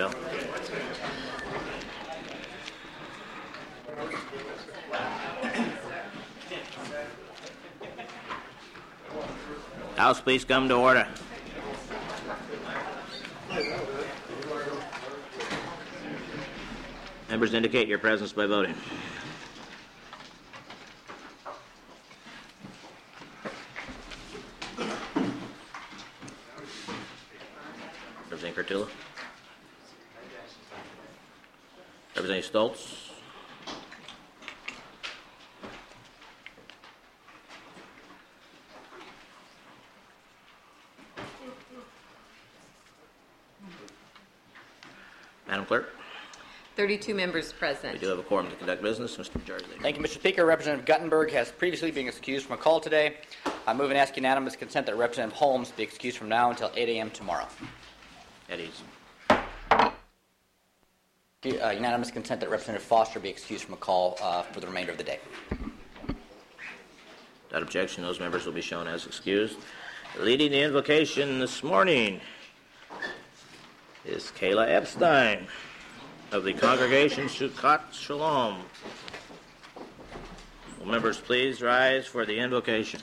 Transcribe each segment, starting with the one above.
bill. House, please come to order. Members indicate your presence by voting. Representative Curtula. Representative Stoltz. Madam Clerk. 32 members present. We do have a quorum to conduct business. Mr. Majority Leader. Thank you, Mr. Speaker. Representative Guttenberg has previously been excused from a call today. I move and ask unanimous consent that Representative Holmes be excused from now until 8 a.m. tomorrow. At ease. Unanimous consent that Representative Foster be excused from a call for the remainder of the day. Without objection, those members will be shown as excused. Leading the invocation this morning is Kayla Epstein of the congregation Sukkot Shalom. Will members please rise for the invocation?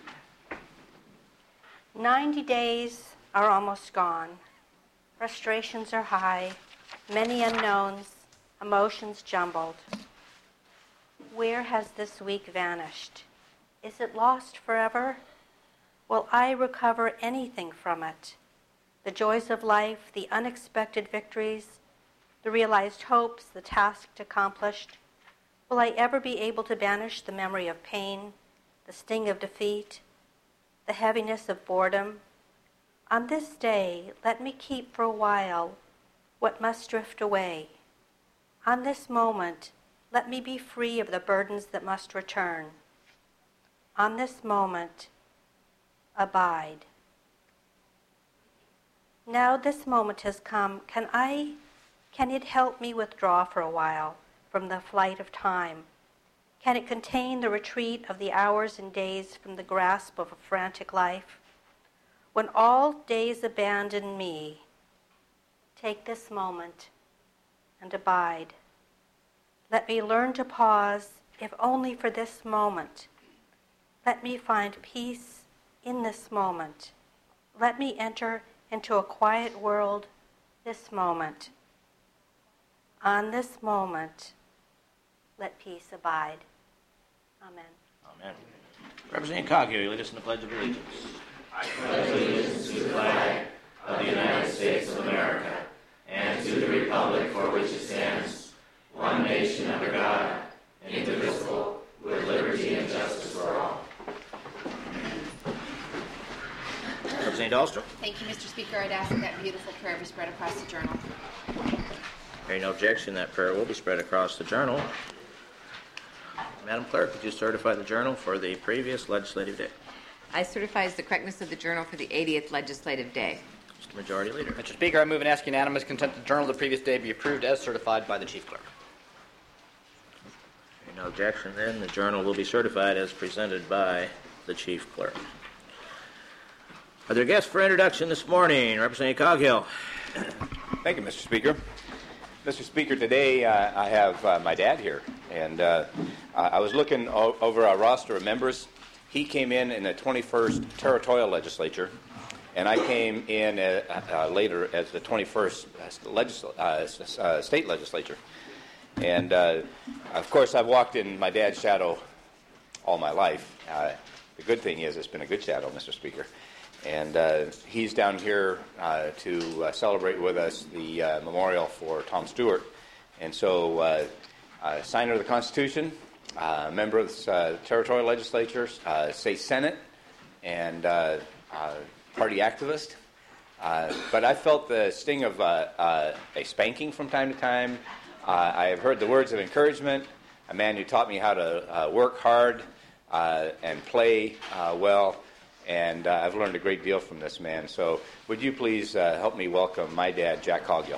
90 days are almost gone. Frustrations are high, many unknowns, emotions jumbled. Where has this week vanished? Is it lost forever? Will I recover anything from it? The joys of life, the unexpected victories, the realized hopes, the tasks accomplished. Will I ever be able to banish the memory of pain, the sting of defeat, the heaviness of boredom? On this day, let me keep for a while what must drift away. On this moment, let me be free of the burdens that must return. On this moment, abide. Now this moment has come. Can it help me withdraw for a while from the flight of time? Can it contain the retreat of the hours and days from the grasp of a frantic life? When all days abandon me, take this moment and abide. Let me learn to pause, if only for this moment. Let me find peace in this moment. Let me enter into a quiet world this moment. On this moment, let peace abide. Amen. Amen. Representative Coggio, you lead us in the Pledge of Allegiance. I pledge allegiance to the flag of the United States of America and to the republic for which it stands, one nation under God, indivisible, with liberty and justice for all. Representative Dahlstrom. Thank you, Mr. Speaker. I'd ask that beautiful prayer be spread across the journal. Hearing no objection, that prayer will be spread across the journal. Madam Clerk, would you certify the journal for the previous legislative day? I certify as the correctness of the journal for the 80th legislative day. Mr. Majority Leader. Mr. Speaker, I move and ask unanimous consent that the journal of the previous day be approved as certified by the Chief Clerk. Hearing no objection, then the journal will be certified as presented by the Chief Clerk. Are there guests for introduction this morning? Representative Coghill. Thank you, Mr. Speaker. Mr. Speaker, today I have my dad here, and I was looking over our roster of members. He came in the 21st Territorial Legislature, and I came in later as the 21st State Legislature. And, of course, I've walked in my dad's shadow all my life. The good thing is it's been a good shadow, Mr. Speaker. And he's down here to celebrate with us the memorial for Tom Stewart. And so, signer of the Constitution, member of the Territorial Legislature, State Senate, and party activist. But I felt the sting of a spanking from time to time. I have heard the words of encouragement, a man who taught me how to work hard and play well. And I've learned a great deal from this man. So would you please help me welcome my dad, Jack Coghill.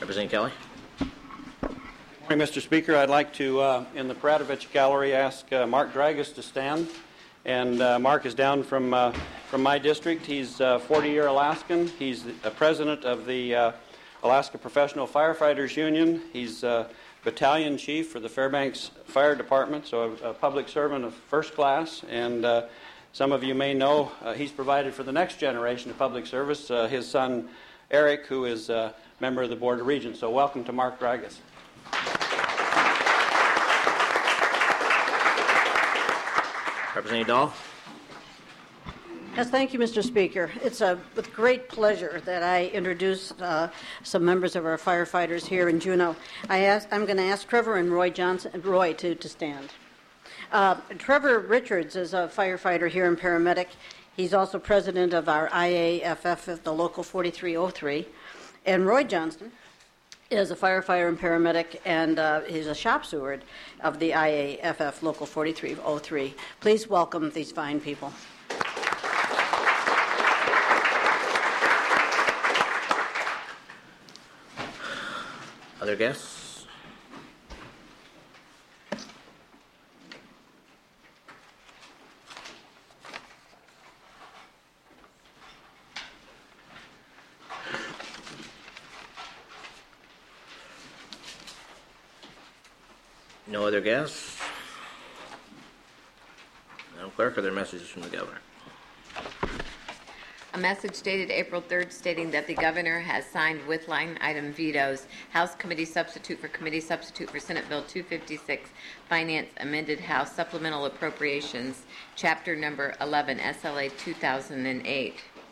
Representative Kelly. Morning, Mr. Speaker. I'd like to, in the Paradovich Gallery, ask Mark Dragus to stand. And Mark is down from my district. He's a 40-year Alaskan. He's the president of the Alaska Professional Firefighters Union. He's battalion chief for the Fairbanks Fire Department, so a public servant of first class. And some of you may know he's provided for the next generation of public service, his son Eric, who is a member of the Board of Regents. So welcome to Mark Dragus. Representative Dahl. Yes, thank you, Mr. Speaker. It's with great pleasure that I introduce some members of our firefighters here in Juneau. I'm going to ask Trevor and Roy to stand. Trevor Richards is a firefighter here and paramedic. He's also president of our IAFF, the Local 4303. And Roy Johnston is a firefighter and paramedic, and he's a shop steward of the IAFF Local 4303. Please welcome these fine people. Other guests? No other guests? Madam Clerk, are there messages from the governor? A message dated April 3rd stating that the governor has signed with line item vetoes House Committee Substitute for Senate Bill 256, Finance Amended House Supplemental Appropriations, Chapter Number 11, SLA 2008.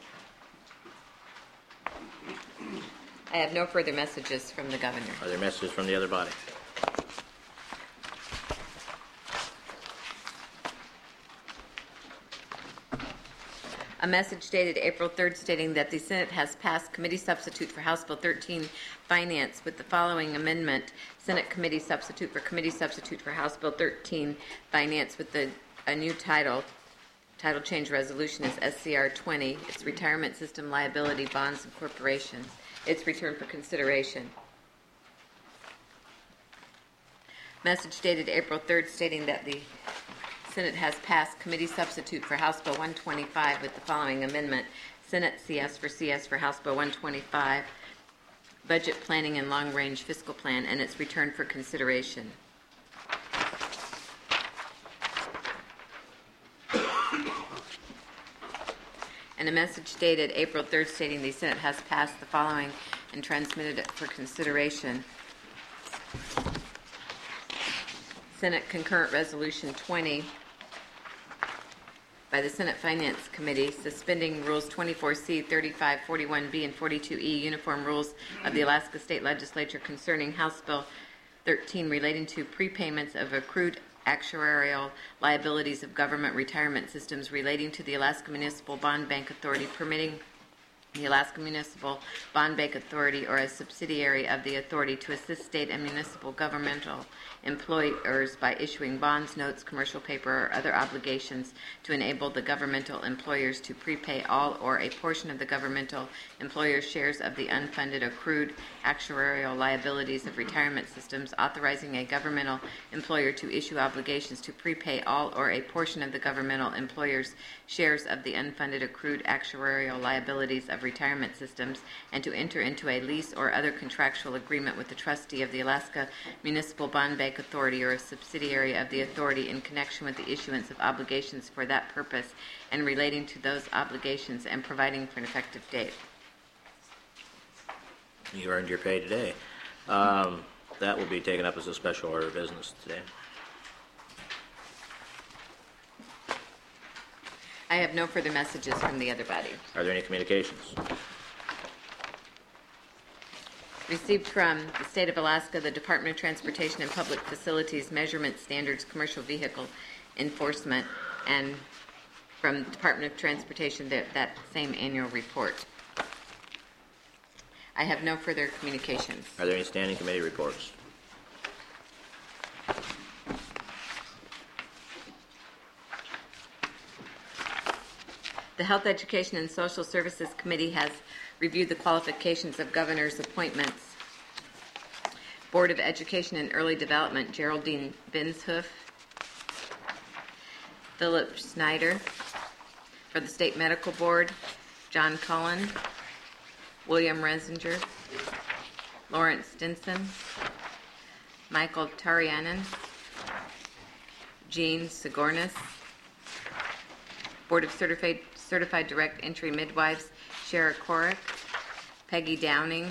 I have no further messages from the governor. Are there messages from the other body? A message dated April 3rd stating that the Senate has passed Committee Substitute for House Bill 13, Finance, with the following amendment. Senate Committee Substitute for House Bill 13, Finance, with a new title. Title change resolution is SCR 20. It's Retirement System Liability Bonds and Corporations. It's returned for consideration. Message dated April 3rd stating that the Senate has passed Committee Substitute for House Bill 125 with the following amendment. Senate CS for House Bill 125, Budget Planning and Long Range Fiscal Plan, and it's returned for consideration. And a message dated April 3rd stating the Senate has passed the following and transmitted it for consideration. Senate Concurrent Resolution 20 by the Senate Finance Committee, suspending Rules 24C, 35, 41B, and 42E, Uniform Rules of the Alaska State Legislature concerning House Bill 13 relating to prepayments of accrued actuarial liabilities of government retirement systems relating to the Alaska Municipal Bond Bank Authority, permitting the Alaska Municipal Bond Bank Authority or a subsidiary of the authority to assist state and municipal governmental employers by issuing bonds, notes, commercial paper, or other obligations to enable the governmental employers to prepay all or a portion of the governmental employer's shares of the unfunded accrued actuarial liabilities of retirement systems, authorizing a governmental employer to issue obligations to prepay all or a portion of the governmental employer's shares of the unfunded accrued actuarial liabilities of retirement systems, and to enter into a lease or other contractual agreement with the trustee of the Alaska Municipal Bond Bank Authority or a subsidiary of the authority in connection with the issuance of obligations for that purpose and relating to those obligations and providing for an effective date. You earned your pay today. That will be taken up as a special order of business today. I have no further messages from the other body. Are there any communications? Received from the State of Alaska, the Department of Transportation and Public Facilities Measurement Standards Commercial Vehicle Enforcement, and from the Department of Transportation that same annual report. I have no further communications. Are there any standing committee reports? The Health, Education, and Social Services Committee has reviewed the qualifications of governor's appointments Board of Education and Early Development, Geraldine Binshoof. Philip Snyder. For the State Medical Board, John Cullen, William Resinger, Lawrence Stinson, Michael Tarianen, Jean Sigornis. Board of Certified Direct Entry Midwives, Shara Korick, Peggy Downing,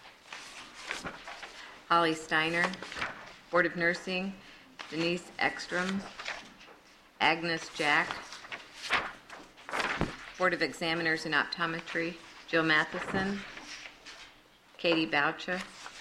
Holly Steiner. Board of Nursing, Denise Ekstrom, Agnes Jack. Board of Examiners in Optometry, Jill Matheson, Katie Boucher.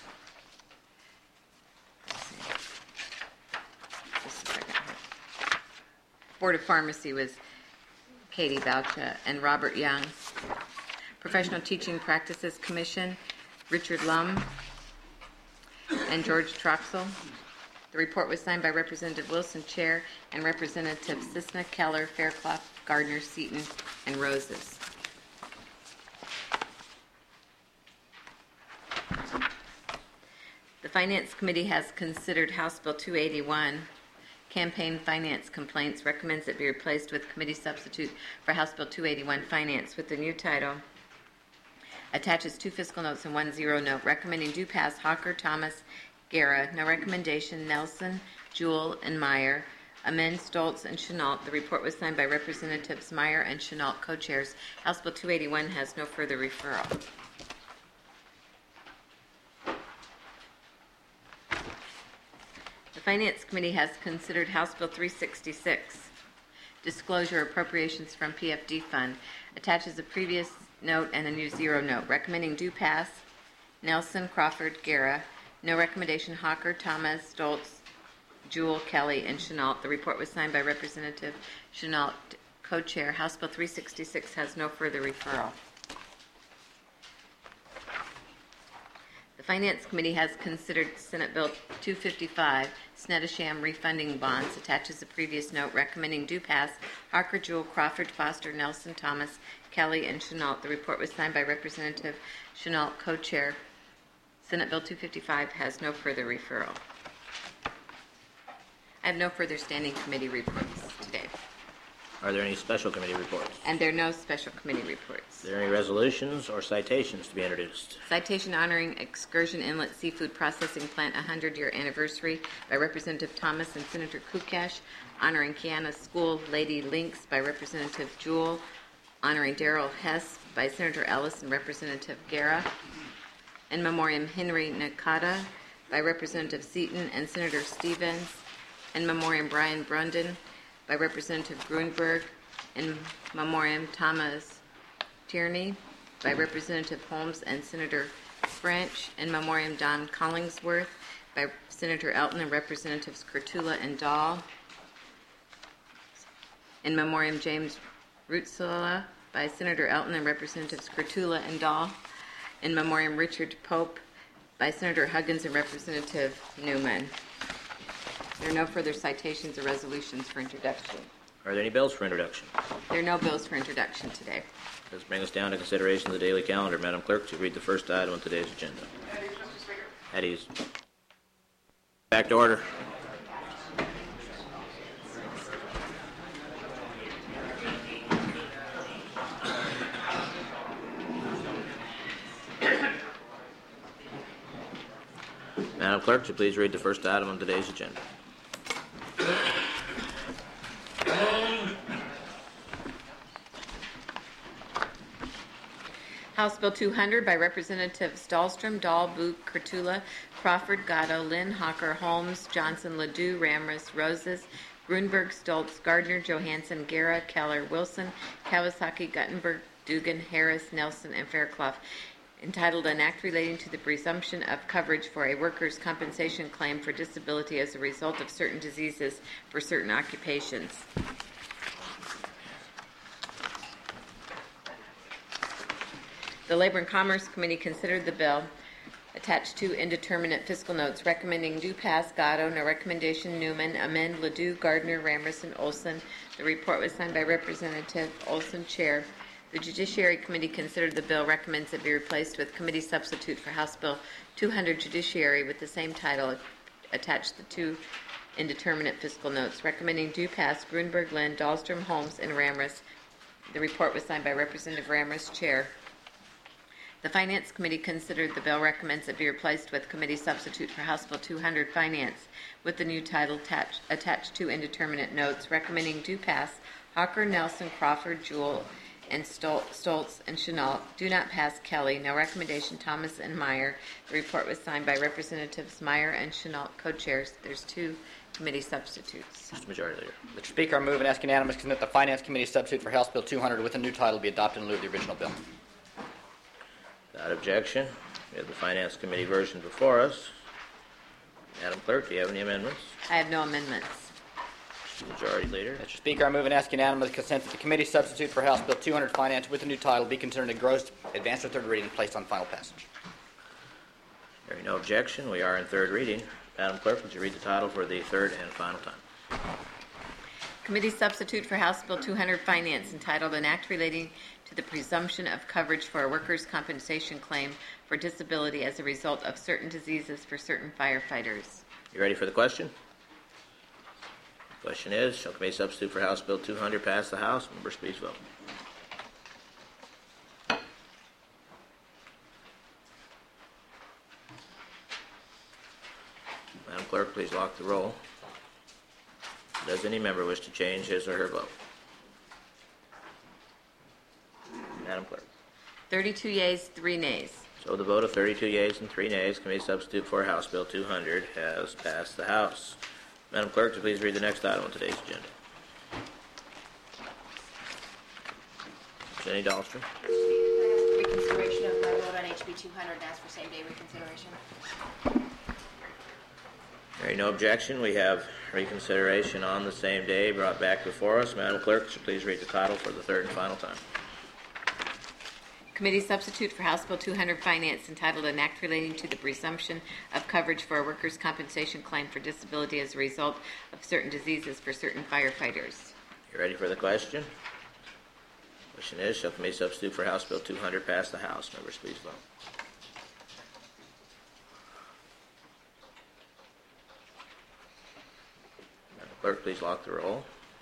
Board of Pharmacy was Katie Boucher and Robert Young. Professional Teaching Practices Commission, Richard Lum and George Troxel. The report was signed by Representative Wilson, Chair, and Representatives Cisna, Keller, Fairclough, Gardner, Seaton, and Roses. The Finance Committee has considered House Bill 281, Campaign Finance Complaints, recommends it be replaced with committee substitute for House Bill 281 Finance with the new title. Attaches 2 fiscal notes and 1 zero note, recommending do pass Hawker, Thomas, Guerra. No recommendation, Nelson, Jewell, and Meyer. Amend Stoltz and Chenault. The report was signed by Representatives Meyer and Chenault, co-chairs. House Bill 281 has no further referral. The Finance Committee has considered House Bill 366, Disclosure Appropriations from PFD Fund. Attaches a previous note and a new zero note, recommending do pass Nelson, Crawford, Guerra. No recommendation, Hawker, Thomas, Stoltz, Jewell, Kelly, and Chenault. The report was signed by Representative Chenault, co-chair. House Bill 366 has no further referral. The Finance Committee has considered Senate Bill 255, Snettisham refunding bonds. Attaches a previous note, recommending do pass Harker, Jewell, Crawford, Foster, Nelson, Thomas, Kelly, and Chenault. The report was signed by Representative Chenault, co-chair. Senate Bill 255 has no further referral. I have no further standing committee reports today. Are there any special committee reports? And there are no special committee reports. Are there any resolutions or citations to be introduced? Citation honoring Excursion Inlet Seafood Processing Plant 100-year anniversary by Representative Thomas and Senator Kukash. Honoring Kiana School Lady Lynx by Representative Jewell. Honoring Darrell Hess by Senator Ellis and Representative Guerra. In memoriam Henry Nakata by Representative Seaton and Senator Stevens. In memoriam Brian Brunden by Representative Grunberg. In memoriam Thomas Tierney by Representative Holmes and Senator French. In memoriam Don Collingsworth by Senator Elton and Representatives Kurtula and Dahl. In memoriam James Rutzela by Senator Elton and Representatives Kurtula and Dahl. In memoriam Richard Pope by Senator Huggins and Representative Newman. There are no further citations or resolutions for introduction. Are there any bills for introduction? There are no bills for introduction today. This brings us down to consideration of the daily calendar. Madam Clerk, to read the first item on today's agenda. At ease. Back to order. Madam Clerk, would you please read the first item on today's agenda? House Bill 200 by Representatives Dahlstrom, Dahl, Book, Kurtula, Crawford, Gatto, Lynn, Hawker, Holmes, Johnson, Ledoux, Ramrus, Roses, Grunberg, Stoltz, Gardner, Johansson, Guerra, Keller, Wilson, Kawasaki, Guttenberg, Dugan, Harris, Nelson, and Fairclough, entitled An Act Relating to the Presumption of Coverage for a Workers' Compensation Claim for Disability as a Result of Certain Diseases for Certain Occupations. The Labor and Commerce Committee considered the bill, attached to indeterminate fiscal notes, recommending do pass Gatto, no recommendation Newman, amend Ledoux, Gardner, Ramrus, and Olson. The report was signed by Representative Olson, chair. The Judiciary Committee considered the bill, recommends it be replaced with committee substitute for House Bill 200 Judiciary with the same title, attached the two indeterminate fiscal notes, recommending due pass Grunberg, Lynn, Dahlstrom, Holmes, and Ramrus. The report was signed by Representative Ramrus, Chair. The Finance Committee considered the bill, recommends it be replaced with committee substitute for House Bill 200 Finance with the new title attached to indeterminate notes, recommending due pass Hawker, Nelson, Crawford, Jewell, and Stoltz and Chenault. Do not pass Kelly. No recommendation Thomas and Meyer. The report was signed by Representatives Meyer and Chenault, co-chairs. There's two committee substitutes. Mr. Majority Leader. Mr. Speaker, I move and ask unanimous consent that the Finance Committee substitute for House Bill 200 with a new title be adopted in lieu of the original bill. Without objection, we have the Finance Committee version before us. Madam Clerk, do you have any amendments? I have no amendments. Mr. Majority Leader. Mr. Speaker, I move and ask unanimous consent that the committee substitute for House Bill 200 Finance with a new title be considered engrossed, advanced to third reading, and placed on final passage. Hearing no objection, we are in third reading. Madam Clerk, would you read the title for the third and final time? Committee substitute for House Bill 200 Finance, entitled An Act Relating to the Presumption of Coverage for a Workers' Compensation Claim for Disability as a Result of Certain Diseases for Certain Firefighters. You ready for the question? Question is, shall committee substitute for House Bill 200 pass the House? Members, please vote. Madam Clerk, please lock the roll. Does any member wish to change his or her vote? Madam Clerk. 32 yeas, 3 nays. So the vote of 32 yeas and 3 nays, committee substitute for House Bill 200 has passed the House. Madam Clerk, would you please read the next item on today's agenda? Jenny Dahlstrom. Reconsideration of my vote on HB 200 and ask for same-day reconsideration. Hearing no objection, we have reconsideration on the same day brought back before us. Madam Clerk, would you please read the title for the third and final time? Committee substitute for House Bill 200 Finance, entitled An Act Relating to the Presumption of Coverage for a Workers' Compensation Claim for Disability as a Result of Certain Diseases for Certain Firefighters. You ready for the question? Question is, shall committee substitute for House Bill 200 pass the House? Members, please vote. Madam Clerk, please lock the roll.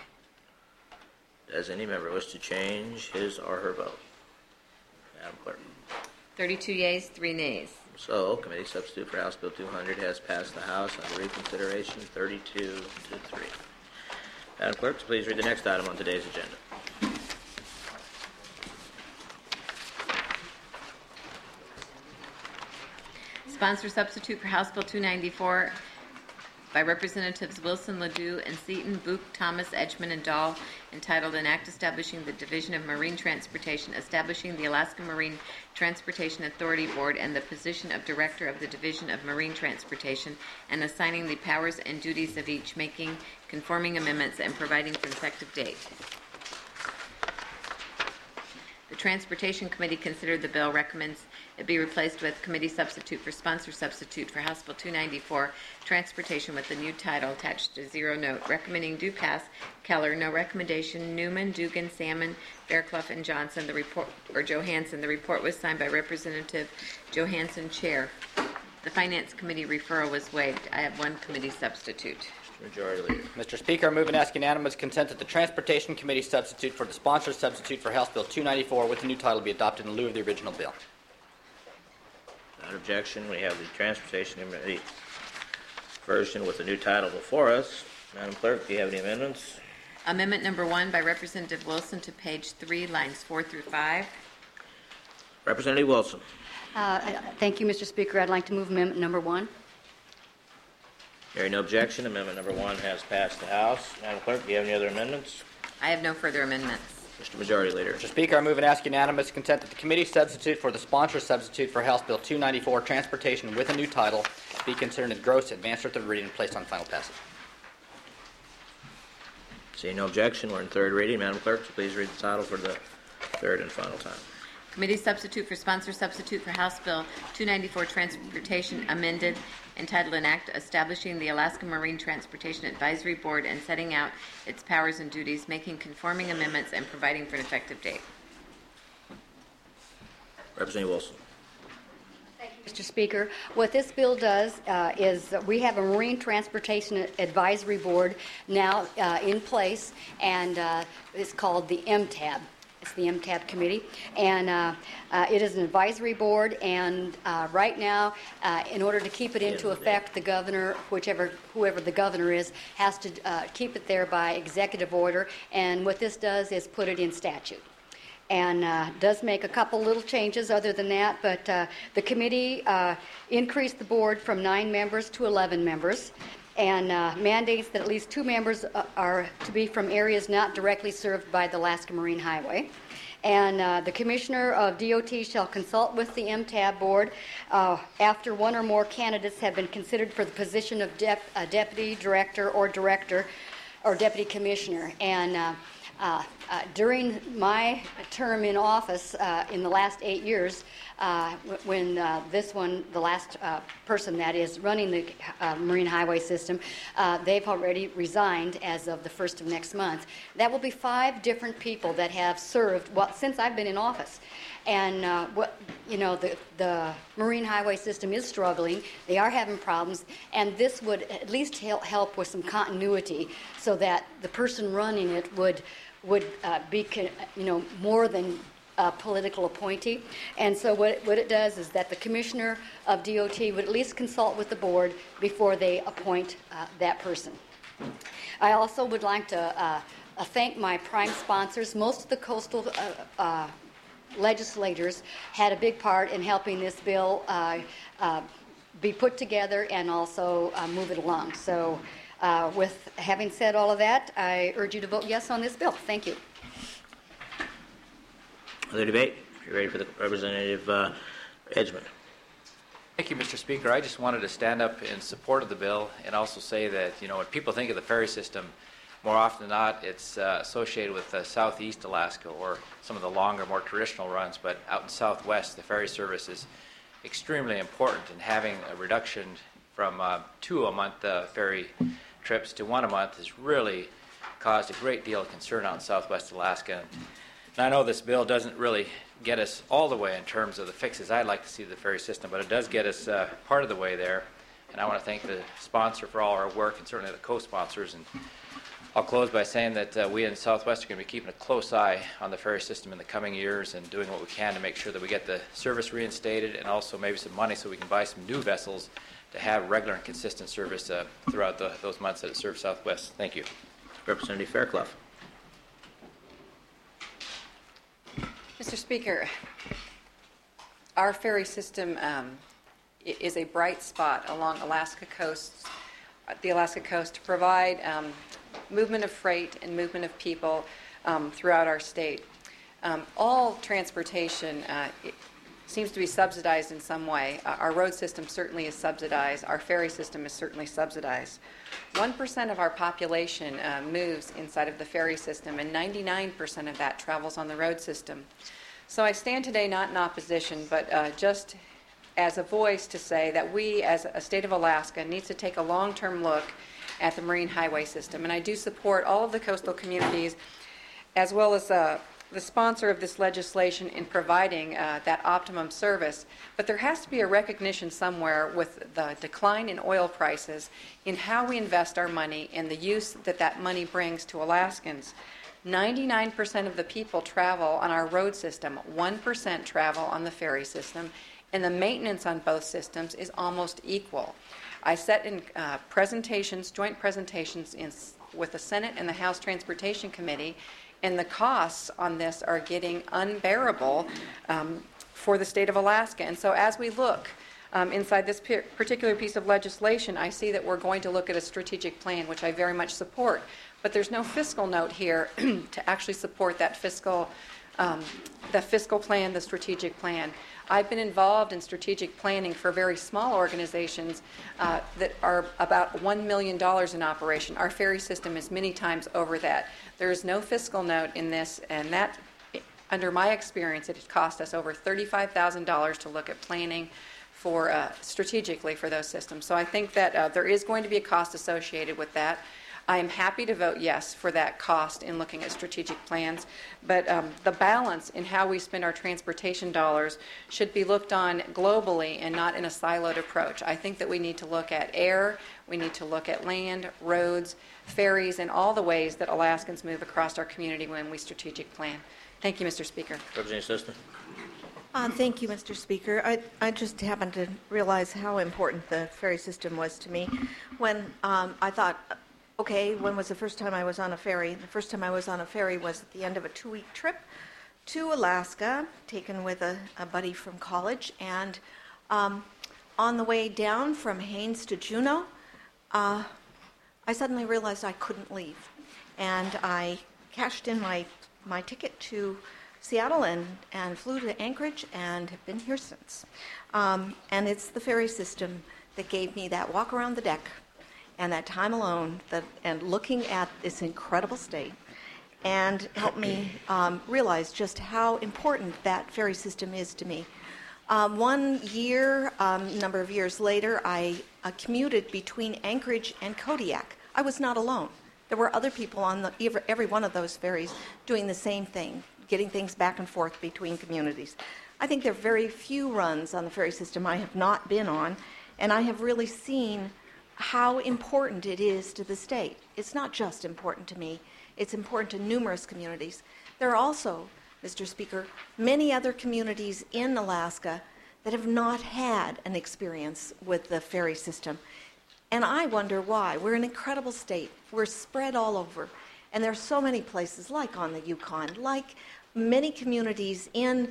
Does any member wish to change his or her vote? Madam Clerk. 32 yeas, 3 nays. So, committee substitute for House Bill 200 has passed the House under reconsideration 32 to 3. Madam Clerk, please read the next item on today's agenda. Sponsor substitute for House Bill 294 by Representatives Wilson, Ledoux, and Seaton, Book, Thomas, Edgman, and Dahl, entitled An Act Establishing the Division of Marine Transportation, establishing the Alaska Marine Transportation Authority Board and the position of Director of the Division of Marine Transportation, and assigning the powers and duties of each, making conforming amendments, and providing for an effective date. The Transportation Committee considered the bill, recommends it be replaced with committee substitute for sponsor substitute for House Bill 294, Transportation, with the new title attached to zero note, recommending due pass Keller, no recommendation Newman, Dugan, Salmon, Fairclough, and Johnson. The report, or Johansson. The report was signed by Representative Johansson, Chair. The Finance Committee referral was waived. I have one committee substitute. Majority Leader. Mr. Speaker, I move and ask unanimous consent that the Transportation Committee substitute for the sponsor substitute for House Bill 294 with the new title be adopted in lieu of the original bill. Without objection, we have the Transportation Committee version with the new title before us. Madam Clerk, do you have any amendments? Amendment number 1 by Representative Wilson to page 3, lines 4 through 5. Representative Wilson. Thank you, Mr. Speaker. I'd like to move amendment number 1. Hearing no objection, amendment number 1 has passed the House. Madam Clerk, do you have any other amendments? I have no further amendments. Mr. Majority Leader. Mr. Speaker, I move and ask unanimous consent that the committee substitute for the sponsor substitute for House Bill 294, Transportation, with a new title, be considered engrossed, advanced to third reading, and placed on final passage. Seeing no objection, we're in third reading. Madam Clerk, would you please read the title for the third and final time? Committee substitute for sponsor substitute for House Bill 294, Transportation, amended, entitled An Act Establishing the Alaska Marine Transportation Advisory Board and setting out its powers and duties, making conforming amendments, and providing for an effective date. Representative Wilson. Mr. Speaker, what this bill does is we have a Marine Transportation Advisory Board now in place, and it's called the MTAB. It's the MTAB committee, and it is an advisory board, and right now, in order to keep it into effect, the governor, whoever the governor is, has to keep it there by executive order, and what this does is put it in statute. And does make a couple little changes other than that, but the committee increased the board from 9 members to 11 members, and mandates that at least 2 members are to be from areas not directly served by the Alaska Marine Highway. And the Commissioner of DOT shall consult with the MTAB board after 1 or more candidates have been considered for the position of deputy director or deputy commissioner. And during my term in office in the last 8 years, when the last person that is running the Marine Highway System, they've already resigned as of the 1st of next month. That will be 5 different people that have served since I've been in office. And the Marine Highway System is struggling. They are having problems, and this would at least help with some continuity, so that the person running it would be more than a political appointee. And so what it does is that the Commissioner of DOT would at least consult with the board before they appoint that person. I also would like to thank my prime sponsors. Most of the coastal legislators had a big part in helping this bill be put together and also move it along. So with having said all of that, I urge you to vote yes on this bill. Thank you. Other debate? You're ready for the Representative Edgman. Thank you, Mr. Speaker. I just wanted to stand up in support of the bill and also say that, when people think of the ferry system, more often than not, it's associated with southeast Alaska or some of the longer, more traditional runs, but out in southwest, the ferry service is extremely important, and having a reduction from 2 a month ferry trips to 1 a month has really caused a great deal of concern out in southwest Alaska. And I know this bill doesn't really get us all the way in terms of the fixes I'd like to see to the ferry system, but it does get us part of the way there. And I want to thank the sponsor for all our work, and certainly the co-sponsors. And I'll close by saying that we in Southwest are going to be keeping a close eye on the ferry system in the coming years and doing what we can to make sure that we get the service reinstated, and also maybe some money so we can buy some new vessels to have regular and consistent service throughout those months that it serves Southwest. Thank you. Representative Fairclough. Mr. Speaker, our ferry system is a bright spot along the Alaska coast to provide movement of freight and movement of people throughout our state. All transportation seems to be subsidized in some way. Our road system certainly is subsidized. Our ferry system is certainly subsidized. 1% of our population moves inside of the ferry system, and 99% of that travels on the road system. So I stand today not in opposition, but just as a voice to say that we, as a state of Alaska, needs to take a long-term look at the Marine Highway System. And I do support all of the coastal communities, as well as the sponsor of this legislation, in providing that optimum service. But there has to be a recognition somewhere, with the decline in oil prices, in how we invest our money and the use that money brings to Alaskans. 99% of the people travel on our road system, 1% travel on the ferry system, and the maintenance on both systems is almost equal. I sat in joint presentations with the Senate and the House Transportation Committee, and the costs on this are getting unbearable for the state of Alaska. And so as we look inside this particular piece of legislation, I see that we're going to look at a strategic plan, which I very much support. But there's no fiscal note here to actually support that fiscal plan, the strategic plan. I've been involved in strategic planning for very small organizations that are about $1 million in operation. Our ferry system is many times over that. There is no fiscal note in this, and that, under my experience, it cost us over $35,000 to look at planning strategically for those systems. So I think that there is going to be a cost associated with that. I am happy to vote yes for that cost in looking at strategic plans, but the balance in how we spend our transportation dollars should be looked on globally and not in a siloed approach. I think that we need to look at air, we need to look at land, roads, ferries, and all the ways that Alaskans move across our community when we strategic plan. Thank you, Mr. Speaker. Representative Sister. Thank you, Mr. Speaker. I just happened to realize how important the ferry system was to me when I thought, okay, when was the first time I was on a ferry? The first time I was on a ferry was at the end of a 2-week trip to Alaska, taken with a buddy from college. And on the way down from Haines to Juneau, I suddenly realized I couldn't leave. And I cashed in my ticket to Seattle and flew to Anchorage and have been here since. And it's the ferry system that gave me that walk around the deck and that time alone and looking at this incredible state and helped me realize just how important that ferry system is to me. One year, number of years later, I commuted between Anchorage and Kodiak. I was not alone. There were other people on every one of those ferries doing the same thing, getting things back and forth between communities. I think there are very few runs on the ferry system I have not been on, and I have really seen how important it is to the state. It's not just important to me, it's important to numerous communities. There are also, Mr. Speaker, many other communities in Alaska that have not had an experience with the ferry system. And I wonder why. We're an incredible state. We're spread all over. And there are so many places, like on the Yukon, like many communities in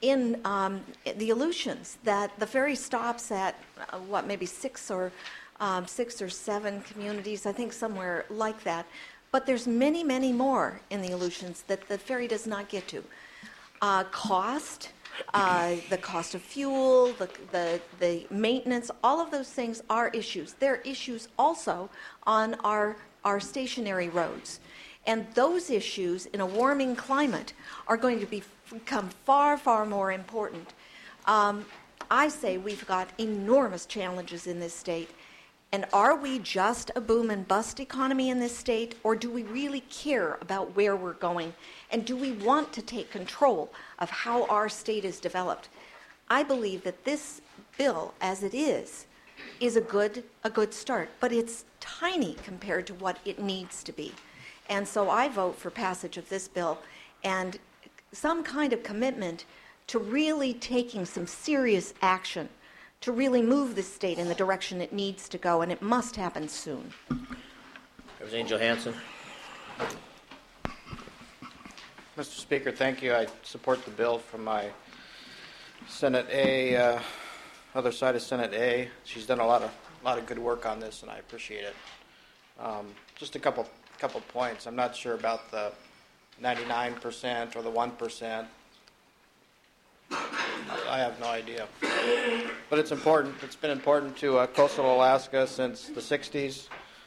the Aleutians, that the ferry stops at, maybe 6 or 7 communities, I think somewhere like that. But there's many, many more in the Aleutians that the ferry does not get to. Cost, the cost of fuel, the maintenance, all of those things are issues. They're issues also on our stationary roads. And those issues in a warming climate are going to become far, far more important. I say we've got enormous challenges in this state. And are we just a boom and bust economy in this state, or do we really care about where we're going? And do we want to take control of how our state is developed? I believe that this bill, as it is a good start, but it's tiny compared to what it needs to be. And so I vote for passage of this bill and some kind of commitment to really taking some serious action to really move this state in the direction it needs to go, and it must happen soon. Representative Johansson. Mr. Speaker, thank you. I support the bill from my Senate A, other side of Senate A. She's done a lot of good work on this, and I appreciate it. Just a couple points. I'm not sure about the 99% or the 1%. I have no idea. But it's important. It's been important to coastal Alaska since the 60s.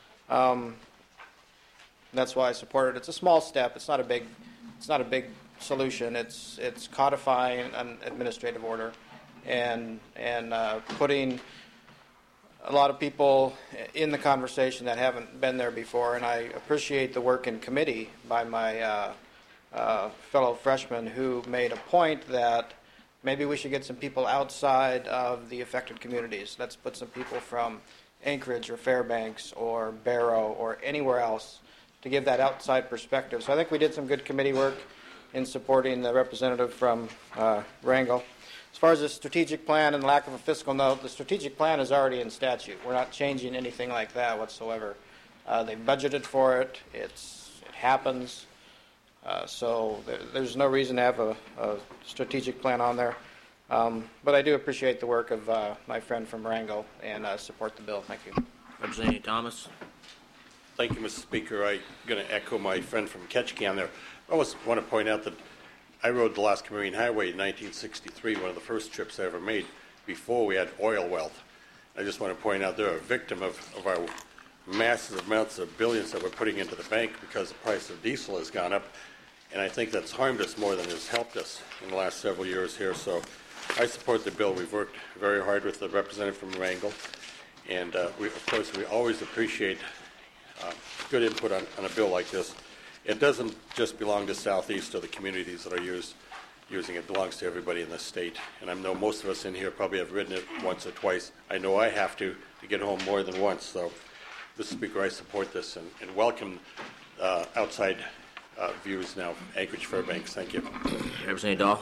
That's why I support it. It's a small step. It's not a big solution. It's codifying an administrative order and putting a lot of people in the conversation that haven't been there before. And I appreciate the work in committee by my fellow freshman who made a point that maybe we should get some people outside of the affected communities. Let's put some people from Anchorage or Fairbanks or Barrow or anywhere else to give that outside perspective. So I think we did some good committee work in supporting the representative from Wrangell. As far as the strategic plan and lack of a fiscal note, the strategic plan is already in statute. We're not changing anything like that whatsoever. They budgeted for it. It happens. So there's no reason to have a strategic plan on there. But I do appreciate the work of my friend from Wrangell and support the bill. Thank you. Representative Thomas. Thank you, Mr. Speaker. I'm going to echo my friend from Ketchikan there. I always want to point out that I rode the Alaska Marine Highway in 1963, one of the first trips I ever made, before we had oil wealth. I just want to point out they're a victim of our massive amounts of billions that we're putting into the bank because the price of diesel has gone up. And I think that's harmed us more than has helped us in the last several years here. So I support the bill. We've worked very hard with the representative from Wrangell. And we always appreciate good input on a bill like this. It doesn't just belong to Southeast or the communities that are using it. It belongs to everybody in the state. And I know most of us in here probably have ridden it once or twice. I know I have to get home more than once. So, Mr. Speaker, I support this and welcome outside views now. Anchorage Fairbanks. Thank you. Representative Dahl.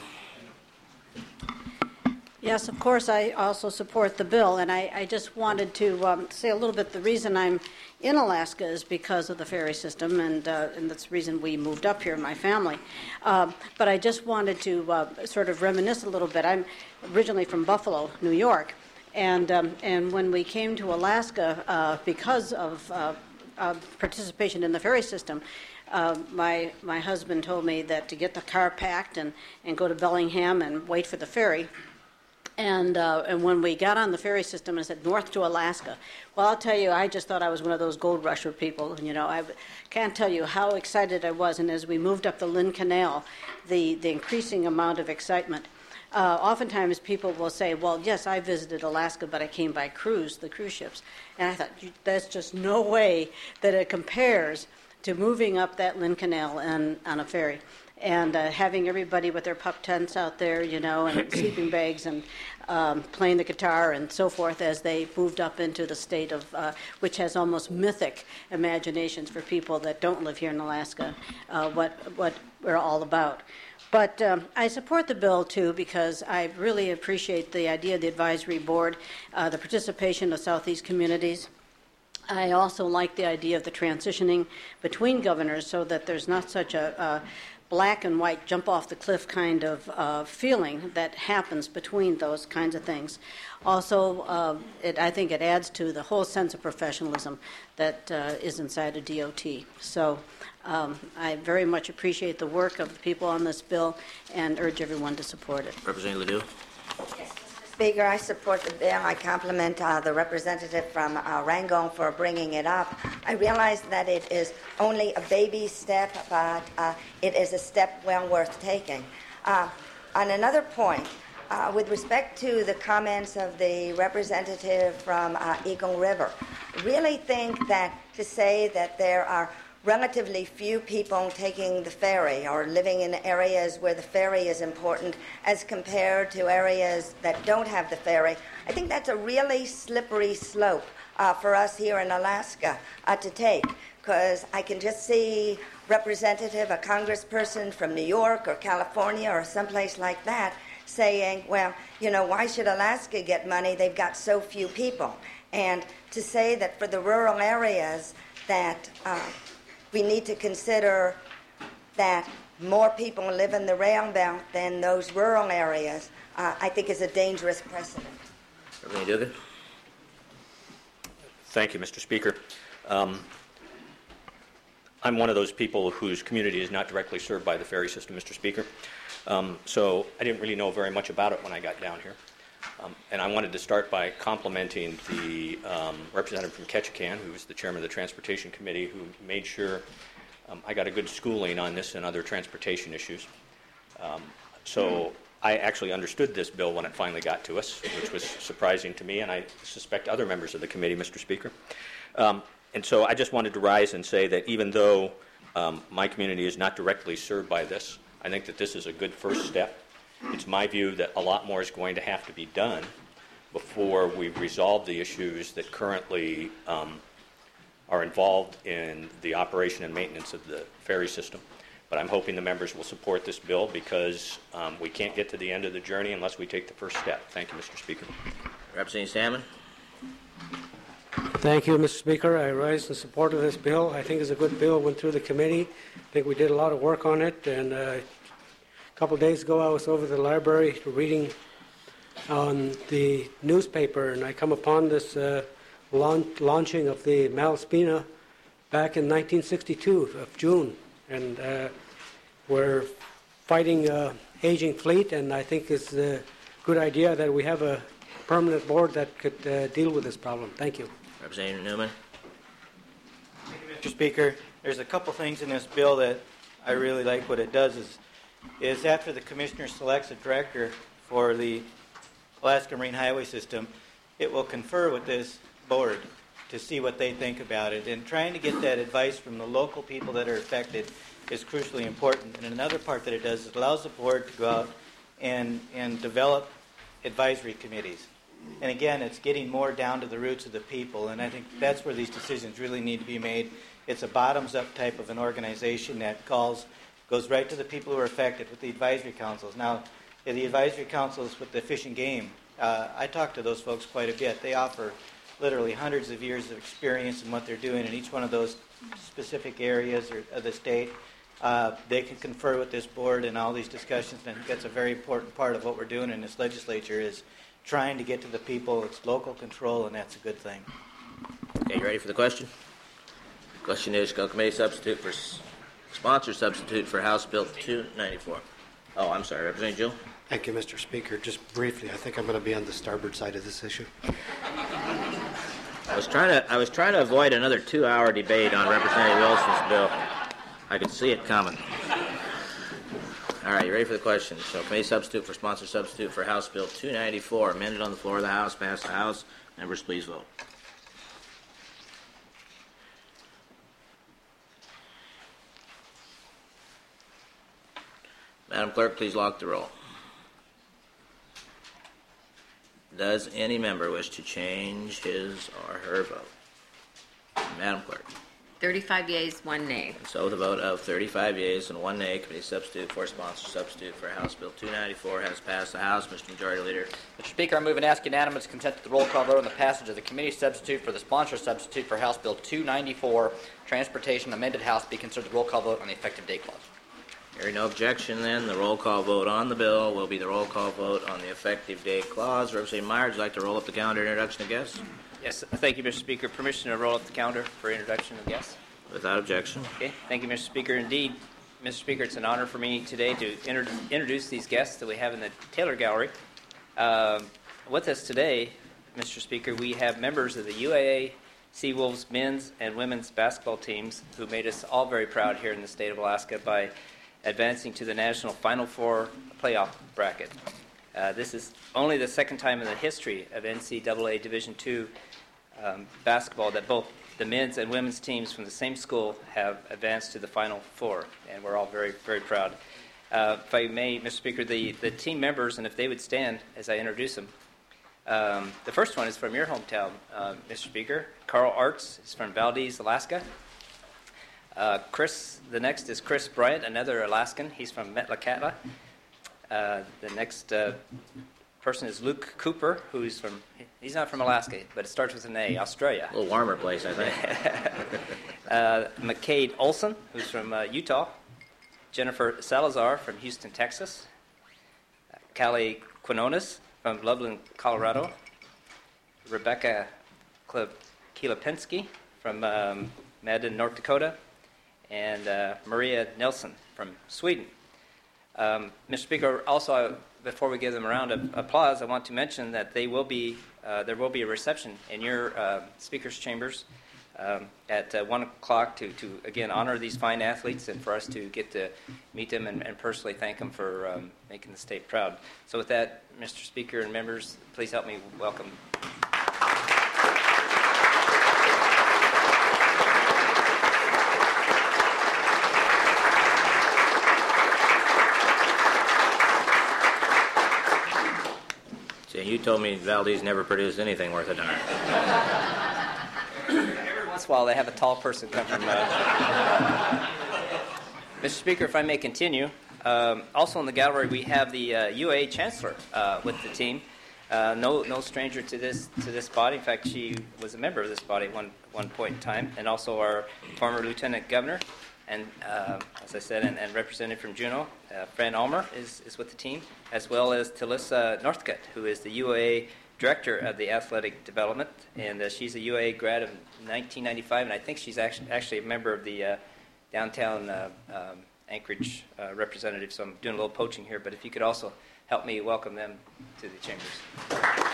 Yes, of course, I also support the bill, and I just wanted to say a little bit. The reason I'm in Alaska is because of the ferry system, and that's the reason we moved up here, my family. But I just wanted to sort of reminisce a little bit. I'm originally from Buffalo, New York, and when we came to Alaska, because of participation in the ferry system, my husband told me that to get the car packed and go to Bellingham and wait for the ferry. And when we got on the ferry system, it said north to Alaska. Well, I'll tell you, I just thought I was one of those gold rusher people. You know, I can't tell you how excited I was. And as we moved up the Lynn Canal, the increasing amount of excitement. Oftentimes people will say, well, yes, I visited Alaska, but I came by cruise, the cruise ships. And I thought, there's just no way that it compares to moving up that Lynn Canal and on a ferry. And having everybody with their pup tents out there, you know, and sleeping bags and playing the guitar and so forth as they moved up into the state of, which has almost mythic imaginations for people that don't live here in Alaska, what we're all about. But I support the bill, too, because I really appreciate the idea of the advisory board, the participation of Southeast communities. I also like the idea of the transitioning between governors so that there's not such a black and white jump off the cliff kind of feeling that happens between those kinds of things. Also, I think it adds to the whole sense of professionalism that is inside a DOT. So I very much appreciate the work of the people on this bill and urge everyone to support it. Representative Ledoux. Speaker, I support the bill. I compliment the representative from Rangoon for bringing it up. I realize that it is only a baby step, but it is a step well worth taking. On another point, with respect to the comments of the representative from Eagle River, I really think that to say that there are relatively few people taking the ferry or living in areas where the ferry is important as compared to areas that don't have the ferry, I think that's a really slippery slope for us here in Alaska to take, because I can just see a congressperson from New York or California or someplace like that saying, well, you know, why should Alaska get money? They've got so few people. And to say that for the rural areas that we need to consider that more people live in the rail belt than those rural areas, I think is a dangerous precedent. Representative Dugan. Thank you, Mr. Speaker. I'm one of those people whose community is not directly served by the ferry system, Mr. Speaker. So I didn't really know very much about it when I got down here. And I wanted to start by complimenting the representative from Ketchikan, who was the chairman of the Transportation Committee, who made sure I got a good schooling on this and other transportation issues. So I actually understood this bill when it finally got to us, which was surprising to me, and I suspect other members of the committee, Mr. Speaker. And so I just wanted to rise and say that even though my community is not directly served by this, I think that this is a good first step. It's my view that a lot more is going to have to be done before we resolve the issues that currently are involved in the operation and maintenance of the ferry system. But I'm hoping the members will support this bill because we can't get to the end of the journey unless we take the first step. Thank you, Mr. Speaker. Representative Salmon. Thank you, Mr. Speaker. I rise in support of this bill. I think it's a good bill. Went through the committee. I think we did a lot of work on it. And a couple of days ago, I was over to the library reading on the newspaper, and I come upon this launching of the Malaspina back in 1962 of June. And we're fighting aging fleet, and I think it's a good idea that we have a permanent board that could deal with this problem. Thank you. Representative Newman. Thank you, Mr. Speaker. There's a couple things in this bill that I really like. What it does is after the commissioner selects a director for the Alaska Marine Highway System, it will confer with this board to see what they think about it. And trying to get that advice from the local people that are affected is crucially important. And another part that it does is it allows the board to go out and develop advisory committees. And again, it's getting more down to the roots of the people, and I think that's where these decisions really need to be made. It's a bottoms-up type of an organization that goes right to the people who are affected with the advisory councils. Now, the advisory councils with the Fish and Game, I talk to those folks quite a bit. They offer literally hundreds of years of experience in what they're doing in each one of those specific areas of the state. They can confer with this board in all these discussions, and I think that's a very important part of what we're doing in this legislature is trying to get to the people. It's local control, and that's a good thing. Okay, you ready for the question? The question is, shall committee substitute for sponsor substitute for House Bill 294? Oh, I'm sorry, Representative Gill. Thank you, Mr. Speaker. Just briefly, I think I'm going to be on the starboard side of this issue. I was trying to avoid another 2-hour debate on Representative Wilson's bill. I could see it coming. All right, you ready for the question? So, committee substitute for sponsor substitute for House Bill 294, amended on the floor of the House, passed the House. Members, please vote. Madam Clerk, please lock the roll. Does any member wish to change his or her vote? Madam Clerk. 35 yeas, 1 nay. And so the vote of 35 yeas and 1 nay, committee substitute for sponsor substitute for House Bill 294 has passed the House. Mr. Majority Leader. Mr. Speaker, I move and ask unanimous consent to the roll call vote on the passage of the committee substitute for the sponsor substitute for House Bill 294, Transportation Amended House, be considered the roll call vote on the effective date clause. Hearing no objection, then, the roll call vote on the bill will be the roll call vote on the effective date clause. Representative Meyer, would you like to roll up the calendar introduction of guests? Yes, thank you, Mr. Speaker. Permission to roll up the calendar for introduction of guests? Without objection. Okay, thank you, Mr. Speaker. Indeed, Mr. Speaker, it's an honor for me today to introduce these guests that we have in the Taylor Gallery. With us today, Mr. Speaker, we have members of the UAA Seawolves men's and women's basketball teams who made us all very proud here in the state of Alaska by advancing to the National Final Four playoff bracket. This is only the second time in the history of NCAA Division II basketball that both the men's and women's teams from the same school have advanced to the Final Four, and we're all very, very proud. If I may, Mr. Speaker, the team members, and if they would stand as I introduce them. The first one is from your hometown, Mr. Speaker. Carl Arts is from Valdez, Alaska. The next is Chris Bryant, another Alaskan. He's from Metlakatla. The next person is Luke Cooper, he's not from Alaska, but it starts with an A, Australia. A little warmer place, I think. McCade Olson, who's from Utah. Jennifer Salazar from Houston, Texas. Callie Quinones from Loveland, Colorado. Rebecca Kilopensky from Madden, North Dakota. And Maria Nelson from Sweden. Mr. Speaker, also, before we give them a round of applause, I want to mention that there will be a reception in your speakers' chambers at 1 o'clock to again honor these fine athletes and for us to get to meet them and personally thank them for making the state proud. So with that, Mr. Speaker and members, please help me welcome. See, you told me Valdez never produced anything worth a darn. Every once in a while they have a tall person come from... Mr. Speaker, if I may continue. Also in the gallery we have the UAA Chancellor with the team. No stranger to this body. In fact, she was a member of this body at one point in time. And also our former Lieutenant Governor. And as I said, and representative from Juneau, Fran Ulmer is with the team, as well as Talissa Northcutt, who is the UAA Director of the Athletic Development, and she's a UAA grad of 1995, and I think she's actually a member of the downtown Anchorage representative, so I'm doing a little poaching here, but if you could also help me welcome them to the chambers.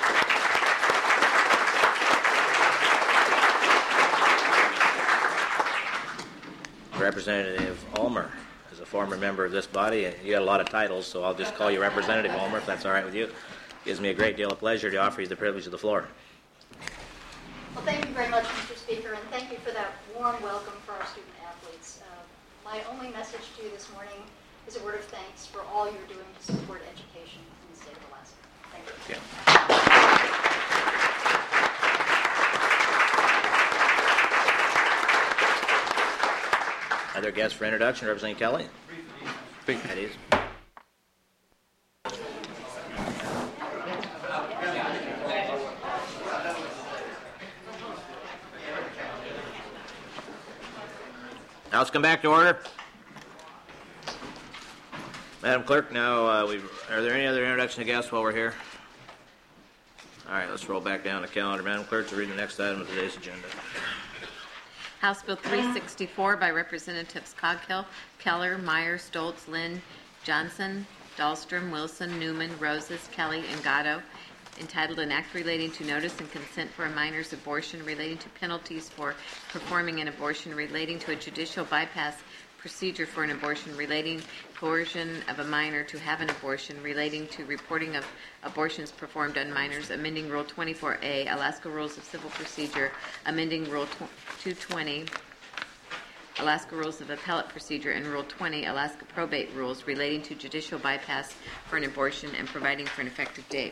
Representative Ulmer is a former member of this body, and you got a lot of titles, so I'll just call you Representative Ulmer, if that's all right with you. It gives me a great deal of pleasure to offer you the privilege of the floor. Well, thank you very much, Mr. Speaker, and thank you for that warm welcome for our student athletes. My only message to you this morning is a word of thanks for all you're doing to support education in the state of Alaska. Thank you. Other guests for introduction, Representative Kelly. That is. Now let's come back to order. Madam Clerk, now are there any other introduction of guests while we're here? All right, let's roll back down the calendar. Madam Clerk, to read the next item of today's agenda. House Bill 364 by Representatives Coghill, Keller, Meyer, Stoltz, Lynn, Johnson, Dahlstrom, Wilson, Newman, Roses, Kelly, and Gatto, entitled An Act Relating to Notice and Consent for a Minor's Abortion, relating to penalties for performing an abortion, relating to a judicial bypass procedure for an abortion, relating coercion of a minor to have an abortion, relating to reporting of abortions performed on minors, amending Rule 24A, Alaska Rules of Civil Procedure, amending Rule 220, Alaska Rules of Appellate Procedure, and Rule 20, Alaska Probate Rules, relating to judicial bypass for an abortion and providing for an effective date.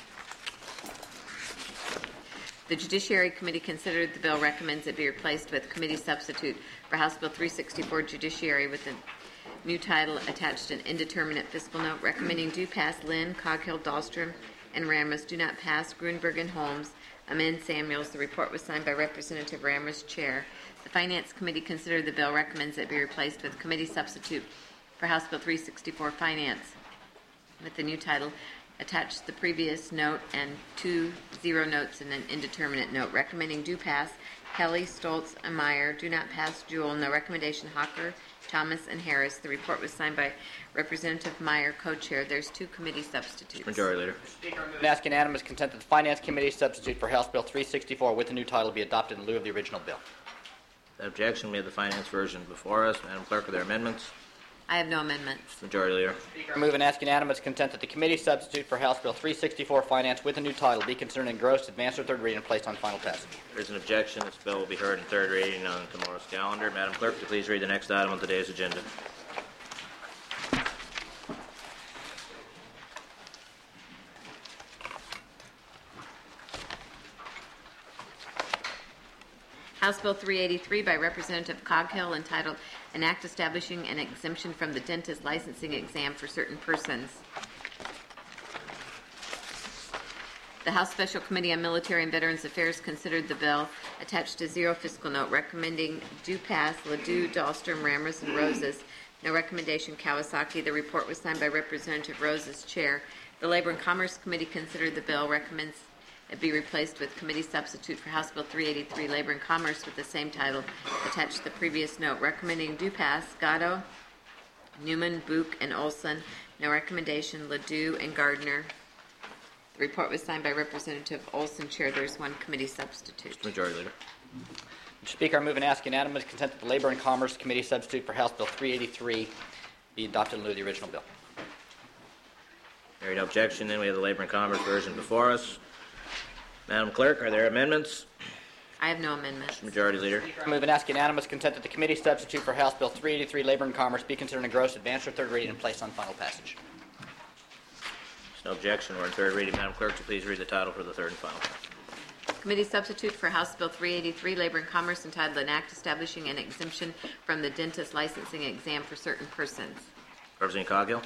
The Judiciary Committee considered the bill, recommends it be replaced with committee substitute for House Bill 364 Judiciary with a new title attached, an indeterminate fiscal note, recommending do pass Lynn, Coghill, Dahlstrom, and Ramos, do not pass Grunberg and Holmes, amend Samuels. The report was signed by Representative Ramos, Chair. The Finance Committee considered the bill, recommends it be replaced with committee substitute for House Bill 364 Finance with the new title attached, the previous note and 2 zero notes and an indeterminate note, recommending do pass Kelly, Stoltz, and Meyer, do not pass Jewell, no recommendation Hawker, Thomas, and Harris. The report was signed by Representative Meyer, co-chair. There's 2 committee substitutes. Majority Leader. Speaker, I ask unanimous consent that the Finance Committee substitute for House Bill 364 with the new title be adopted in lieu of the original bill. Without objection, we have the finance version before us. Madam Clerk, are there amendments? I have no amendments. Majority Leader. Speaker, I move and ask unanimous consent that the committee substitute for House Bill 364 Finance with a new title be considered engrossed, advanced to third reading, and placed on final passage. If there's an objection, this bill will be heard in third reading on tomorrow's calendar. Madam Clerk, would you please read the next item on today's agenda? House Bill 383 by Representative Coghill, entitled An Act Establishing an Exemption from the Dentist Licensing Exam for Certain Persons. The House Special Committee on Military and Veterans Affairs considered the bill, attached a 0 fiscal note, recommending do pass Ledoux, Dahlstrom, Ramos, and Roses. No recommendation Kawasaki. The report was signed by Representative Roses, Chair. The Labor and Commerce Committee considered the bill, recommends it be replaced with committee substitute for House Bill 383, Labor and Commerce, with the same title, attached to the previous note, recommending do pass Gatto, Newman, Book, and Olson. No recommendation Ledoux and Gardner. The report was signed by Representative Olson, Chair. There's 1 committee substitute. Majority Leader. Mr. Speaker, I move and ask unanimous consent that the Labor and Commerce Committee substitute for House Bill 383 be adopted in lieu of the original bill. Hearing no objection, then we have the Labor and Commerce version before us. Madam Clerk, are there amendments? I have no amendments. Majority Leader. I move and ask unanimous consent that the committee substitute for House Bill 383, Labor and Commerce, be considered engrossed, advanced to third reading, and placed on final passage. There's no objection. We're in third reading. Madam Clerk, so please read the title for the third and final. Committee substitute for House Bill 383, Labor and Commerce, entitled An Act Establishing an Exemption from the Dentist Licensing Exam for Certain Persons. Representative Coghill.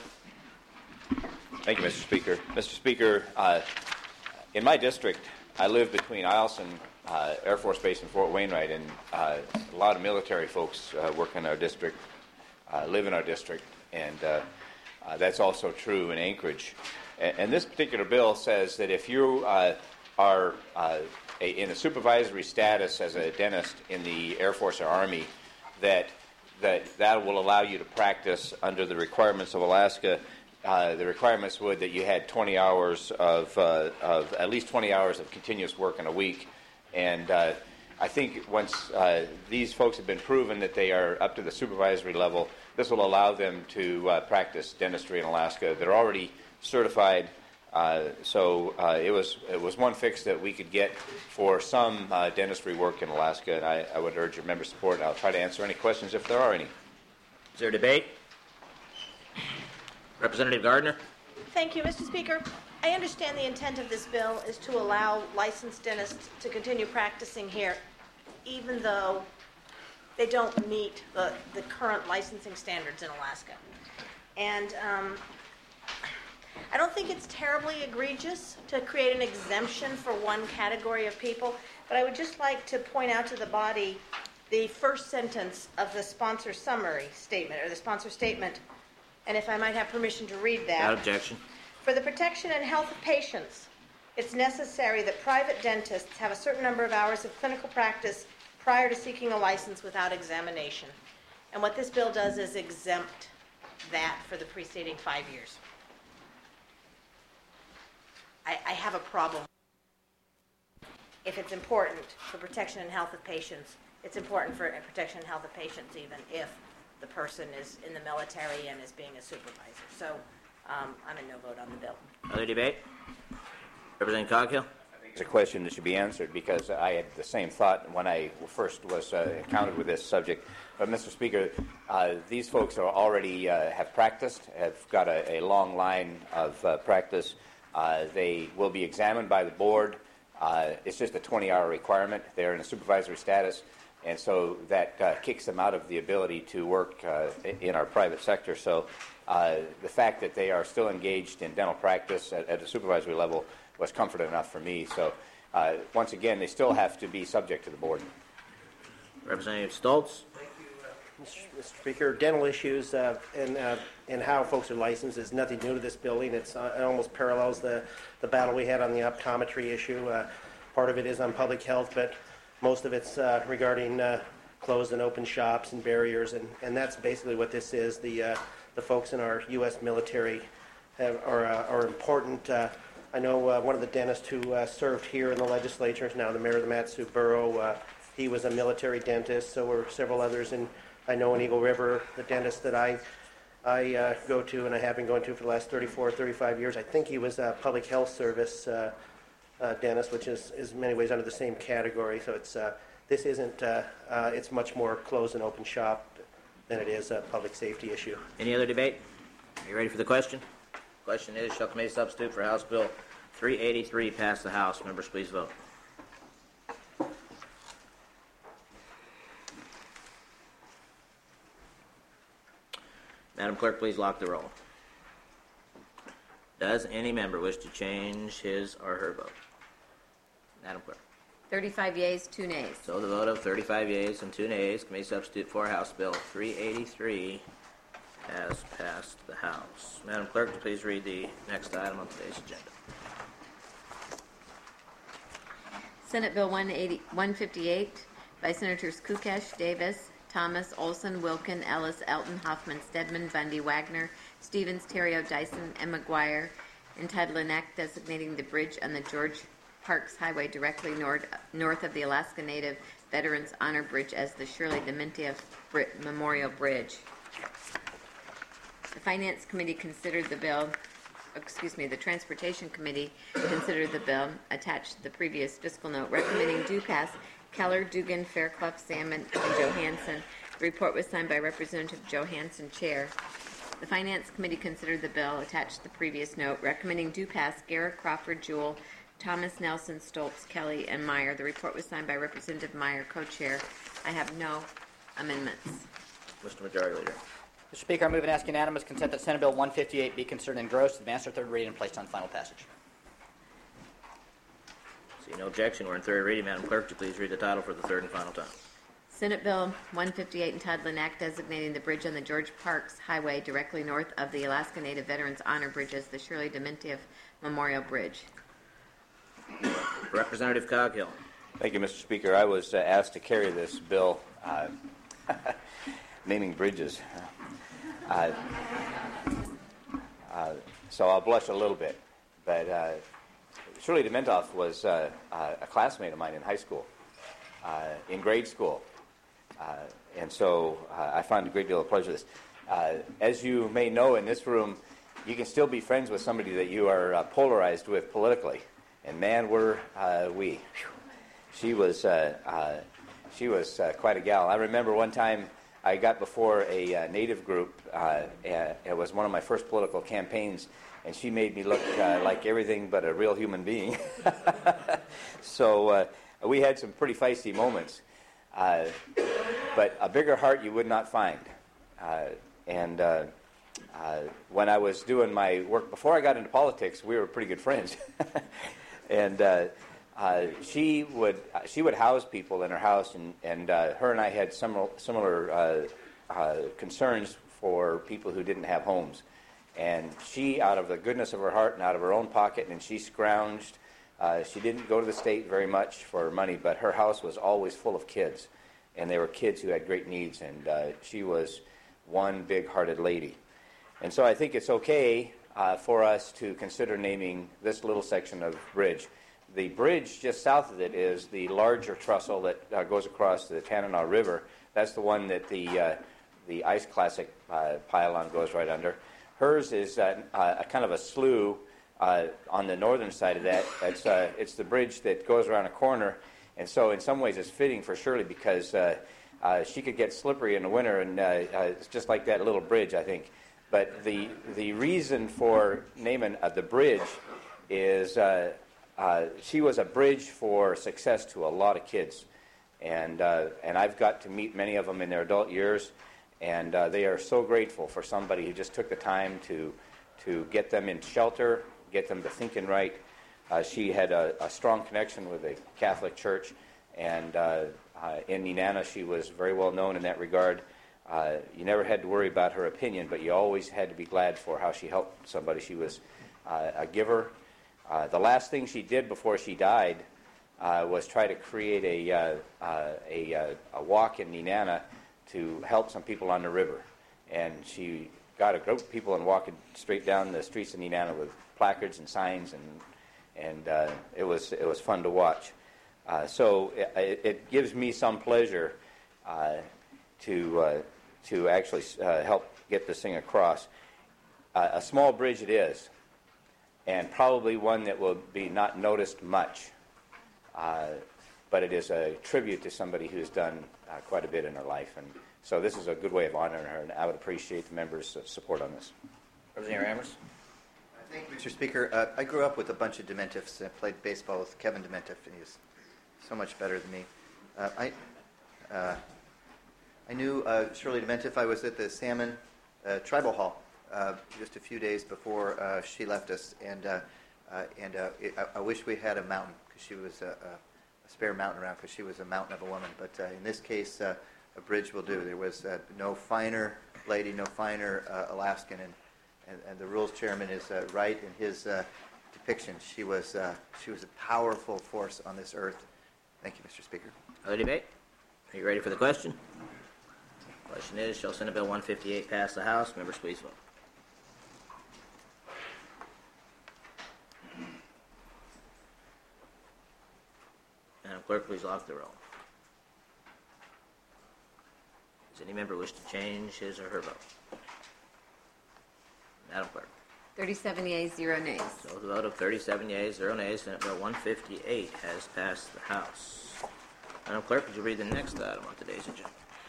Thank you, Mr. Speaker. Mr. Speaker, in my district, I live between Eielson Air Force Base and Fort Wainwright, and a lot of military folks work in our district, live in our district, and that's also true in Anchorage. And this particular bill says that if you are in a supervisory status as a dentist in the Air Force or Army, that will allow you to practice under the requirements of Alaska. The requirements would that you had 20 hours of at least 20 hours of continuous work in a week, and I think once these folks have been proven that they are up to the supervisory level, this will allow them to practice dentistry in Alaska. They're already certified So it was one fix that we could get for some dentistry work in Alaska, and I would urge your member support. I'll try to answer any questions if there are any. Is there debate? Representative Gardner? Thank you, Mr. Speaker. I understand the intent of this bill is to allow licensed dentists to continue practicing here, even though they don't meet the current licensing standards in Alaska. And I don't think it's terribly egregious to create an exemption for one category of people, but I would just like to point out to the body the first sentence of the sponsor summary statement, or the sponsor statement, and if I might have permission to read that. Without objection. For the protection and health of patients, it's necessary that private dentists have a certain number of hours of clinical practice prior to seeking a license without examination. And what this bill does is exempt that for the preceding 5 years. I have a problem. If it's important for protection and health of patients, it's important for protection and health of patients even if the person is in the military and is being a supervisor. So I'm a no vote on the bill. Other debate? Representative Coghill? It's a question that should be answered because I had the same thought when I first was encountered with this subject. But, Mr. Speaker, these folks are already have practiced, have got a long line of practice. They will be examined by the board. It's just a 20-hour requirement. They're in a supervisory status, and so that kicks them out of the ability to work in our private sector. So the fact that they are still engaged in dental practice at a supervisory level was comfort enough for me. So once again, they still have to be subject to the board. Representative Stoltz? Mr. Speaker, dental issues and how folks are licensed is nothing new to this building. It almost parallels the battle we had on the optometry issue. Part of it is on public health, but most of it's regarding closed and open shops and barriers, and that's basically what this is. The folks in our U.S. military are important. I know one of the dentists who served here in the legislature is now the mayor of the Mat-Su Borough. He was a military dentist, so were several others. And I know in Eagle River, the dentist that I go to, and I have been going to for the last 34 or 35 years, I think he was a public health service dentist, which is in many ways under the same category. So this isn't, it's much more closed and open shop than it is a public safety issue. Any other debate? Are you ready for the question? Question is, shall committee substitute for House Bill 383 pass the House? Members, please vote. Madam Clerk, please lock the roll. Does any member wish to change his or her vote? Madam Clerk. 35 yeas, 2 nays. So the vote of 35 yeas and 2 nays, committee substitute for House Bill 383 has passed the House. Madam Clerk, please read the next item on today's agenda. Senate Bill 158 by Senators Kukesh, Davis, Thomas, Olson, Wilkin, Ellis, Elton, Hoffman, Stedman, Bundy, Wagner, Stevens, Terrio, Dyson, and McGuire, entitled an act designating the bridge on the George Parks Highway directly north of the Alaska Native Veterans Honor Bridge as the Shirley Dementieff Memorial Bridge. The Finance Committee considered the bill, the Transportation Committee considered the bill attached to the previous fiscal note, recommending do pass Keller, Dugan, Fairclough, Salmon, and Johansson. The report was signed by Representative Johansson, Chair. The Finance Committee considered the bill attached to the previous note, recommending do pass Garrett, Crawford, Jewell, Thomas, Nelson, Stoltz, Kelly, and Meyer. The report was signed by Representative Meyer, co-chair. I have no amendments. Mr. Majority Leader. Mr. Speaker, I move and ask unanimous consent that Senate Bill 158 be considered engrossed, advanced to third reading, and placed on final passage. See no objection. We're in third reading. Madam Clerk, would you please read the title for the third and final time? Senate Bill 158 entitled an act designating the bridge on the George Parks Highway directly north of the Alaska Native Veterans Honor Bridge as the Shirley Dementieff Memorial Bridge. Representative Coghill. Thank you, Mr. Speaker. I was asked to carry this bill, naming bridges. So I'll blush a little bit. But Shirley Dementieff was a classmate of mine in high school, in grade school. And so I find a great deal of pleasure in this. As you may know, in this room, you can still be friends with somebody that you are polarized with politically. And man, were we. She was quite a gal. I remember one time I got before a Native group. It was one of my first political campaigns, and she made me look like everything but a real human being. So we had some pretty feisty moments. But a bigger heart you would not find. When I was doing my work before I got into politics, we were pretty good friends. And she would house people in her house, and her and I had similar concerns for people who didn't have homes. And she, out of the goodness of her heart and out of her own pocket, and she scrounged. She didn't go to the state very much for money, but her house was always full of kids, and they were kids who had great needs, and she was one big-hearted lady. And so I think it's okay for us to consider naming this little section of bridge. The bridge just south of it is the larger trestle that goes across the Tanana River. That's the one that the Ice Classic pylon goes right under. Hers is a kind of a slough on the northern side of that. It's the bridge that goes around a corner, and so in some ways it's fitting for Shirley because she could get slippery in the winter, and it's just like that little bridge, I think. But the reason for naming the bridge is she was a bridge for success to a lot of kids, and I've got to meet many of them in their adult years, and they are so grateful for somebody who just took the time to get them in shelter, get them to thinking right. She had a strong connection with the Catholic Church, and in Nenana she was very well known in that regard. You never had to worry about her opinion, but you always had to be glad for how she helped somebody. She was a giver. The last thing she did before she died was try to create a walk in Nenana to help some people on the river. And she got a group of people and walking straight down the streets of Nenana with placards and signs, and it was fun to watch. So it gives me some pleasure to actually help get this thing across. A small bridge it is, and probably one that will be not noticed much, but it is a tribute to somebody who's done quite a bit in her life, and so this is a good way of honoring her, and I would appreciate the members' support on this. Representative Amherst. Thank you, Mr. Speaker. I grew up with a bunch of Dementifs. I played baseball with Kevin Dementiff, and he's so much better than me. I knew Shirley Dementiff. I was at the Salmon Tribal Hall just a few days before she left us, and I wish we had a mountain, because she was a spare mountain around, because she was a mountain of a woman. But in this case, a bridge will do. There was no finer lady, no finer Alaskan, and the Rules Chairman is right in his depiction. She was a powerful force on this earth. Thank you, Mr. Speaker. Other debate? Are you ready for the question? Question is, shall Senate Bill 158 pass the House? Members, please vote. Madam Clerk, please lock the roll. Does any member wish to change his or her vote? Madam Clerk. 37 yeas, 0 nays. So the vote of 37 yeas, 0 nays, Senate Bill 158 has passed the House. Madam Clerk, would you read the next item on today's agenda?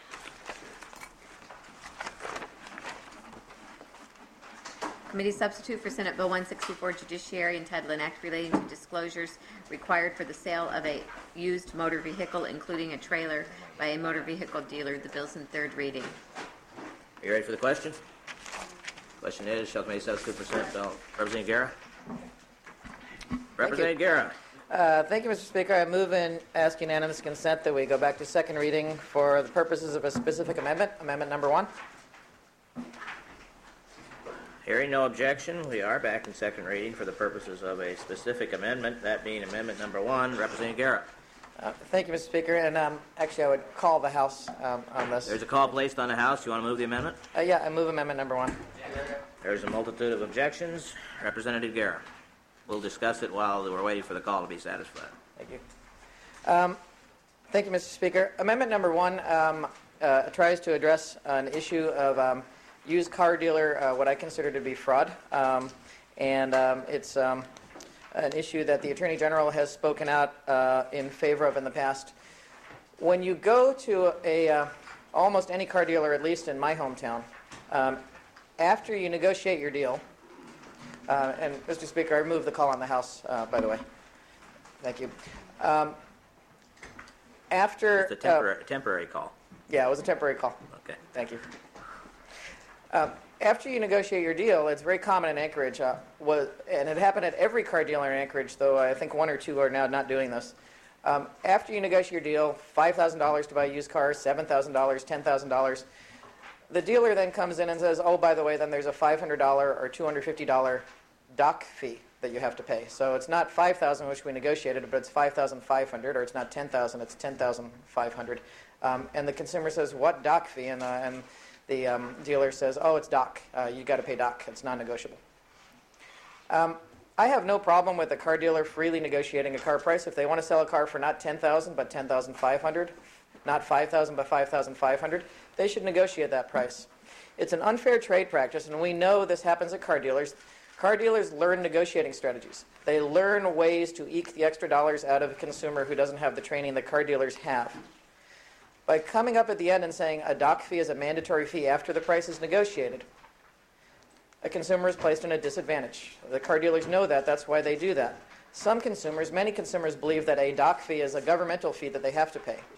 Committee substitute for Senate Bill 164, Judiciary, entitled An Act Relating to Disclosures Required for the Sale of a Used Motor Vehicle, including a trailer, by a motor vehicle dealer. The bill's in third reading. Are you ready for the question? Question is, shall committee substitute for Senate Bill? Representative Guerra. Representative Guerra. Thank you, Mr. Speaker. I move and ask unanimous consent that we go back to second reading for the purposes of a specific amendment, amendment number 1. Hearing no objection, we are back in second reading for the purposes of a specific amendment, that being amendment number 1. Representative Guerra. Thank you, Mr. Speaker. And actually, I would call the House on this. There's a call placed on the House. You want to move the amendment? Yeah, I move amendment number 1. There's a multitude of objections. Representative Guerra. We'll discuss it while we're waiting for the call to be satisfied. Thank you. Thank you, Mr. Speaker. Amendment number 1 tries to address an issue of used car dealer what I consider to be fraud, and it's an issue that the Attorney General has spoken out in favor of in the past. When you go to almost any car dealer, at least in my hometown, after you negotiate your deal, and Mr. Speaker, I moved the call on the House, by the way. Thank you. After It's a temporary call. Yeah, it was a temporary call. Okay. Thank you. After you negotiate your deal, it's very common in Anchorage, and it happened at every car dealer in Anchorage, though I think one or two are now not doing this. After you negotiate your deal, $5,000 to buy a used car, $7,000, $10,000, the dealer then comes in and says, oh, by the way, then there's a $500 or $250 dock fee that you have to pay. So it's not $5,000, which we negotiated, but it's $5,500, or it's not $10,000, it's $10,500. And the consumer says, what dock fee? And the dealer says, oh, it's dock. You got to pay dock. It's non-negotiable. I have no problem with a car dealer freely negotiating a car price. If they want to sell a car for not $10,000 but $10,500, not $5,000 but $5,500, they should negotiate that price. It's an unfair trade practice, and we know this happens at car dealers. Car dealers learn negotiating strategies. They learn ways to eke the extra dollars out of a consumer who doesn't have the training that car dealers have. By coming up at the end and saying a dock fee is a mandatory fee after the price is negotiated, a consumer is placed in a disadvantage. The car dealers know that. That's why they do that. Many consumers believe that a dock fee is a governmental fee that they have to pay.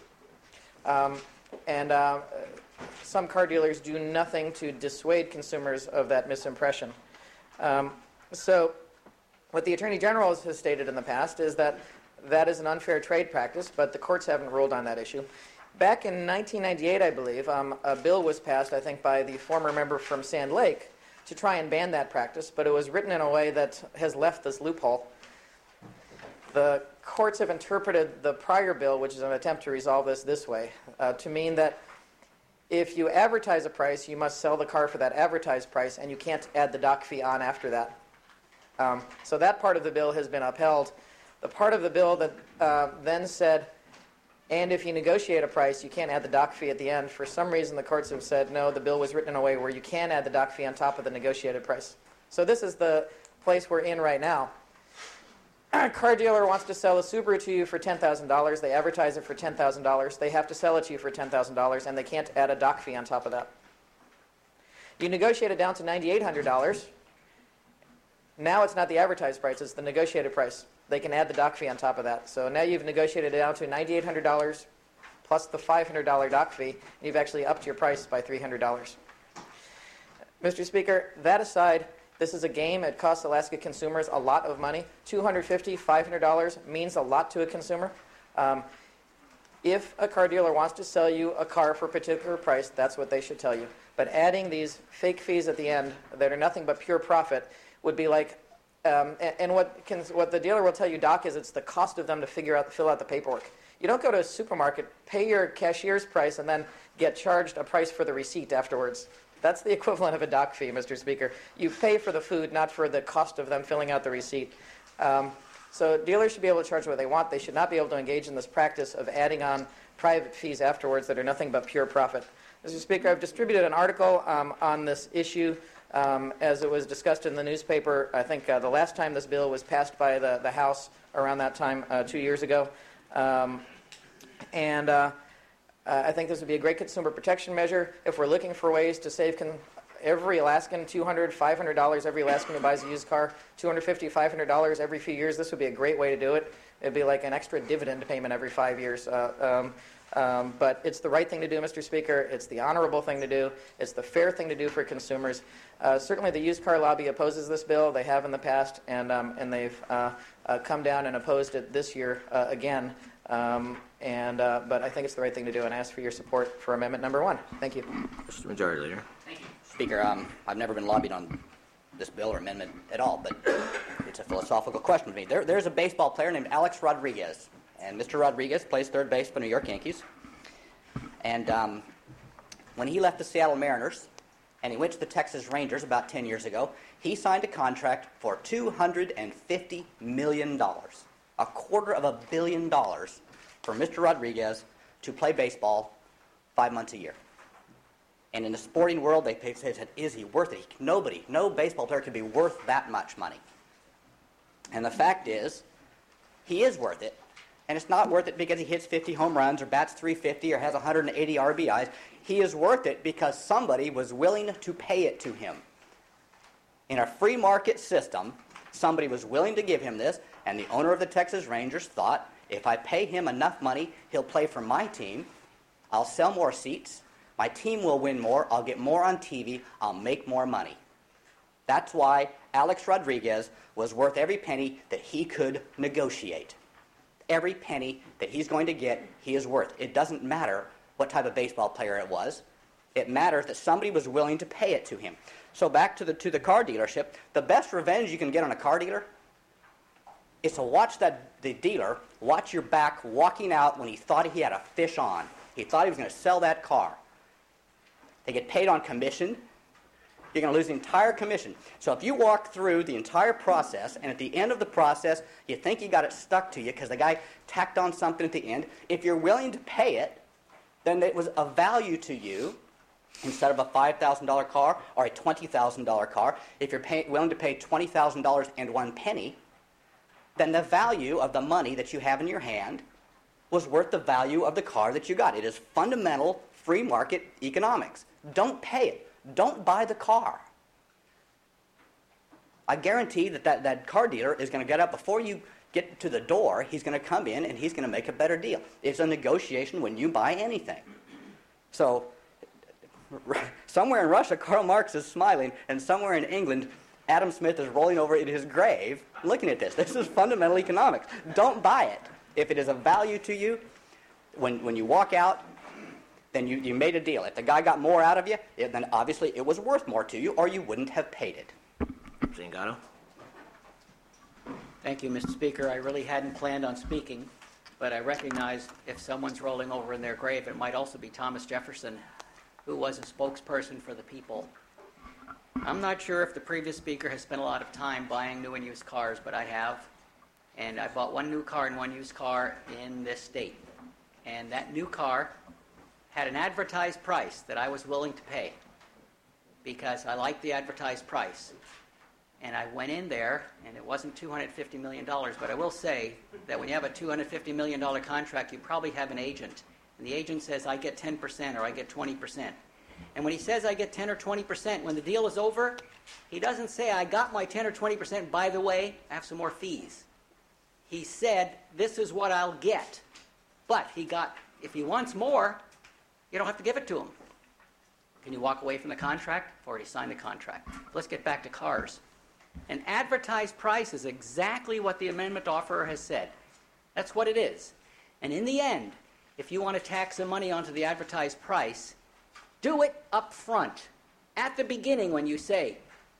Some car dealers do nothing to dissuade consumers of that misimpression. So what the Attorney General has stated in the past is that that is an unfair trade practice, but the courts haven't ruled on that issue. Back in 1998, I believe, a bill was passed, I think, by the former member from Sand Lake to try and ban that practice, but it was written in a way that has left this loophole. The courts have interpreted the prior bill, which is an attempt to resolve this way, to mean that if you advertise a price, you must sell the car for that advertised price, and you can't add the dock fee on after that. So that part of the bill has been upheld. The part of the bill that then said, and if you negotiate a price, you can't add the dock fee at the end. For some reason, the courts have said, no, the bill was written in a way where you can add the dock fee on top of the negotiated price. So this is the place we're in right now. A car dealer wants to sell a Subaru to you for $10,000. They advertise it for $10,000. They have to sell it to you for $10,000, and they can't add a dock fee on top of that. You negotiate it down to $9,800. Now it's not the advertised price, it's the negotiated price. They can add the dock fee on top of that. So now you've negotiated it down to $9,800 plus the $500 dock fee, and you've actually upped your price by $300. Mr. Speaker, that aside, this is a game. It costs Alaska consumers a lot of money. $250, $500 means a lot to a consumer. If a car dealer wants to sell you a car for a particular price, that's what they should tell you. But adding these fake fees at the end that are nothing but pure profit would be like, and what the dealer will tell you, Doc, is it's the cost of them to fill out the paperwork. You don't go to a supermarket, pay your cashier's price, and then get charged a price for the receipt afterwards. That's the equivalent of a dock fee, Mr. Speaker. You pay for the food, not for the cost of them filling out the receipt. So dealers should be able to charge what they want. They should not be able to engage in this practice of adding on private fees afterwards that are nothing but pure profit. Mr. Speaker, I've distributed an article on this issue as it was discussed in the newspaper. I think the last time this bill was passed by the House around that time 2 years ago. I think this would be a great consumer protection measure. If we're looking for ways to save every Alaskan $200, $500, every Alaskan who buys a used car, $250, $500 every few years, this would be a great way to do it. It'd be like an extra dividend payment every 5 years. But it's the right thing to do, Mr. Speaker. It's the honorable thing to do. It's the fair thing to do for consumers. Certainly the used car lobby opposes this bill. They have in the past, and they've come down and opposed it this year again. But I think it's the right thing to do, and I ask for your support for Amendment Number 1. Thank you. Mr. Majority Leader. Thank you. Speaker, I've never been lobbied on this bill or amendment at all, but it's a philosophical question to me. There's a baseball player named Alex Rodriguez, and Mr. Rodriguez plays third base for the New York Yankees. And when he left the Seattle Mariners and he went to the Texas Rangers about 10 years ago, he signed a contract for $250 million, $250 million for Mr. Rodriguez to play baseball 5 months a year. And in the sporting world, they said, is he worth it? No baseball player could be worth that much money. And the fact is, he is worth it. And it's not worth it because he hits 50 home runs or bats 350 or has 180 RBIs. He is worth it because somebody was willing to pay it to him. In a free market system, somebody was willing to give him this, and the owner of the Texas Rangers thought, if I pay him enough money, he'll play for my team, I'll sell more seats, my team will win more, I'll get more on TV, I'll make more money. That's why Alex Rodriguez was worth every penny that he could negotiate. Every penny that he's going to get, he is worth. It doesn't matter what type of baseball player it was. It matters that somebody was willing to pay it to him. So back to the car dealership, the best revenge you can get on a car dealer is to watch the dealer watch your back walking out when he thought he had a fish on. He thought he was going to sell that car. They get paid on commission. You're going to lose the entire commission. So if you walk through the entire process, and at the end of the process, you think you got it stuck to you because the guy tacked on something at the end, if you're willing to pay it, then it was of value to you instead of a $5,000 car or a $20,000 car. If you're willing to pay $20,000 and 1 penny, then the value of the money that you have in your hand was worth the value of the car that you got. It is fundamental free market economics. Don't pay it. Don't buy the car. I guarantee that car dealer is going to get up before you get to the door. He's going to come in and he's going to make a better deal. It's a negotiation when you buy anything. So somewhere in Russia, Karl Marx is smiling, and somewhere in England, Adam Smith is rolling over in his grave looking at this. This is fundamental economics. Don't buy it. If it is of value to you, when you walk out, then you made a deal. If the guy got more out of you, then obviously it was worth more to you, or you wouldn't have paid it. Zingano? Thank you, Mr. Speaker. I really hadn't planned on speaking, but I recognize if someone's rolling over in their grave, it might also be Thomas Jefferson, who was a spokesperson for the people. I'm not sure if the previous speaker has spent a lot of time buying new and used cars, but I have. And I bought 1 new car and 1 used car in this state. And that new car had an advertised price that I was willing to pay because I liked the advertised price. And I went in there, and it wasn't $250 million, but I will say that when you have a $250 million contract, you probably have an agent. And the agent says, I get 10% or I get 20%. And when he says I get 10 or 20%, when the deal is over, he doesn't say, I got my 10 or 20%, by the way, I have some more fees. He said, this is what I'll get. But if he wants more, you don't have to give it to him. Can you walk away from the contract? I've already signed the contract. Let's get back to cars. An advertised price is exactly what the amendment offerer has said. That's what it is. And in the end, if you want to tack some money onto the advertised price, do it up front. At the beginning when you say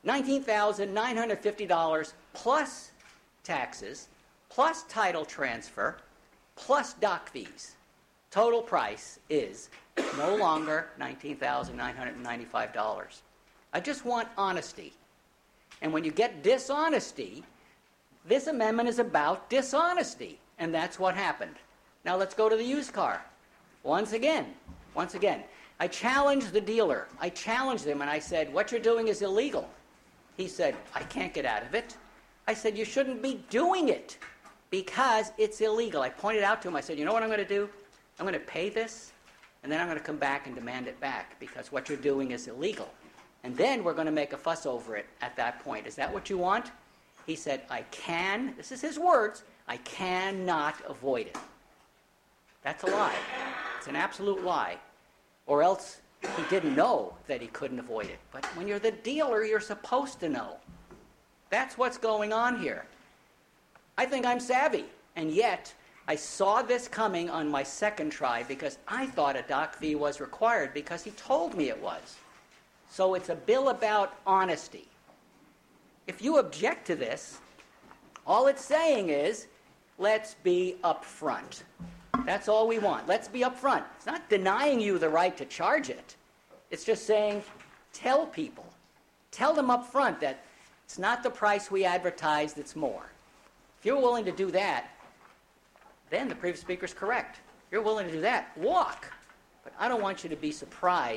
$19,950 plus taxes, plus title transfer, plus dock fees. Total price is no longer $19,995. I just want honesty. And when you get dishonesty, this amendment is about dishonesty. And that's what happened. Now let's go to the used car. Once again, I challenged the dealer. I challenged him and I said, what you're doing is illegal. He said, I can't get out of it. I said, you shouldn't be doing it because it's illegal. I pointed out to him, I said, you know what I'm going to do? I'm going to pay this, and then I'm going to come back and demand it back because what you're doing is illegal. And then we're going to make a fuss over it at that point. Is that what you want? He said, this is his words, I cannot avoid it. That's a lie. It's an absolute lie. Or else he didn't know that he couldn't avoid it. But when you're the dealer, you're supposed to know. That's what's going on here. I think I'm savvy, and yet I saw this coming on my second try because I thought a dock fee was required because he told me it was. So it's a bill about honesty. If you object to this, all it's saying is, let's be upfront. That's all we want. Let's be upfront. It's not denying you the right to charge it. It's just saying, tell people. Tell them up front that it's not the price we advertised, it's more. If you're willing to do that, then the previous speaker's correct. If you're willing to do that, walk. But I don't want you to be surprised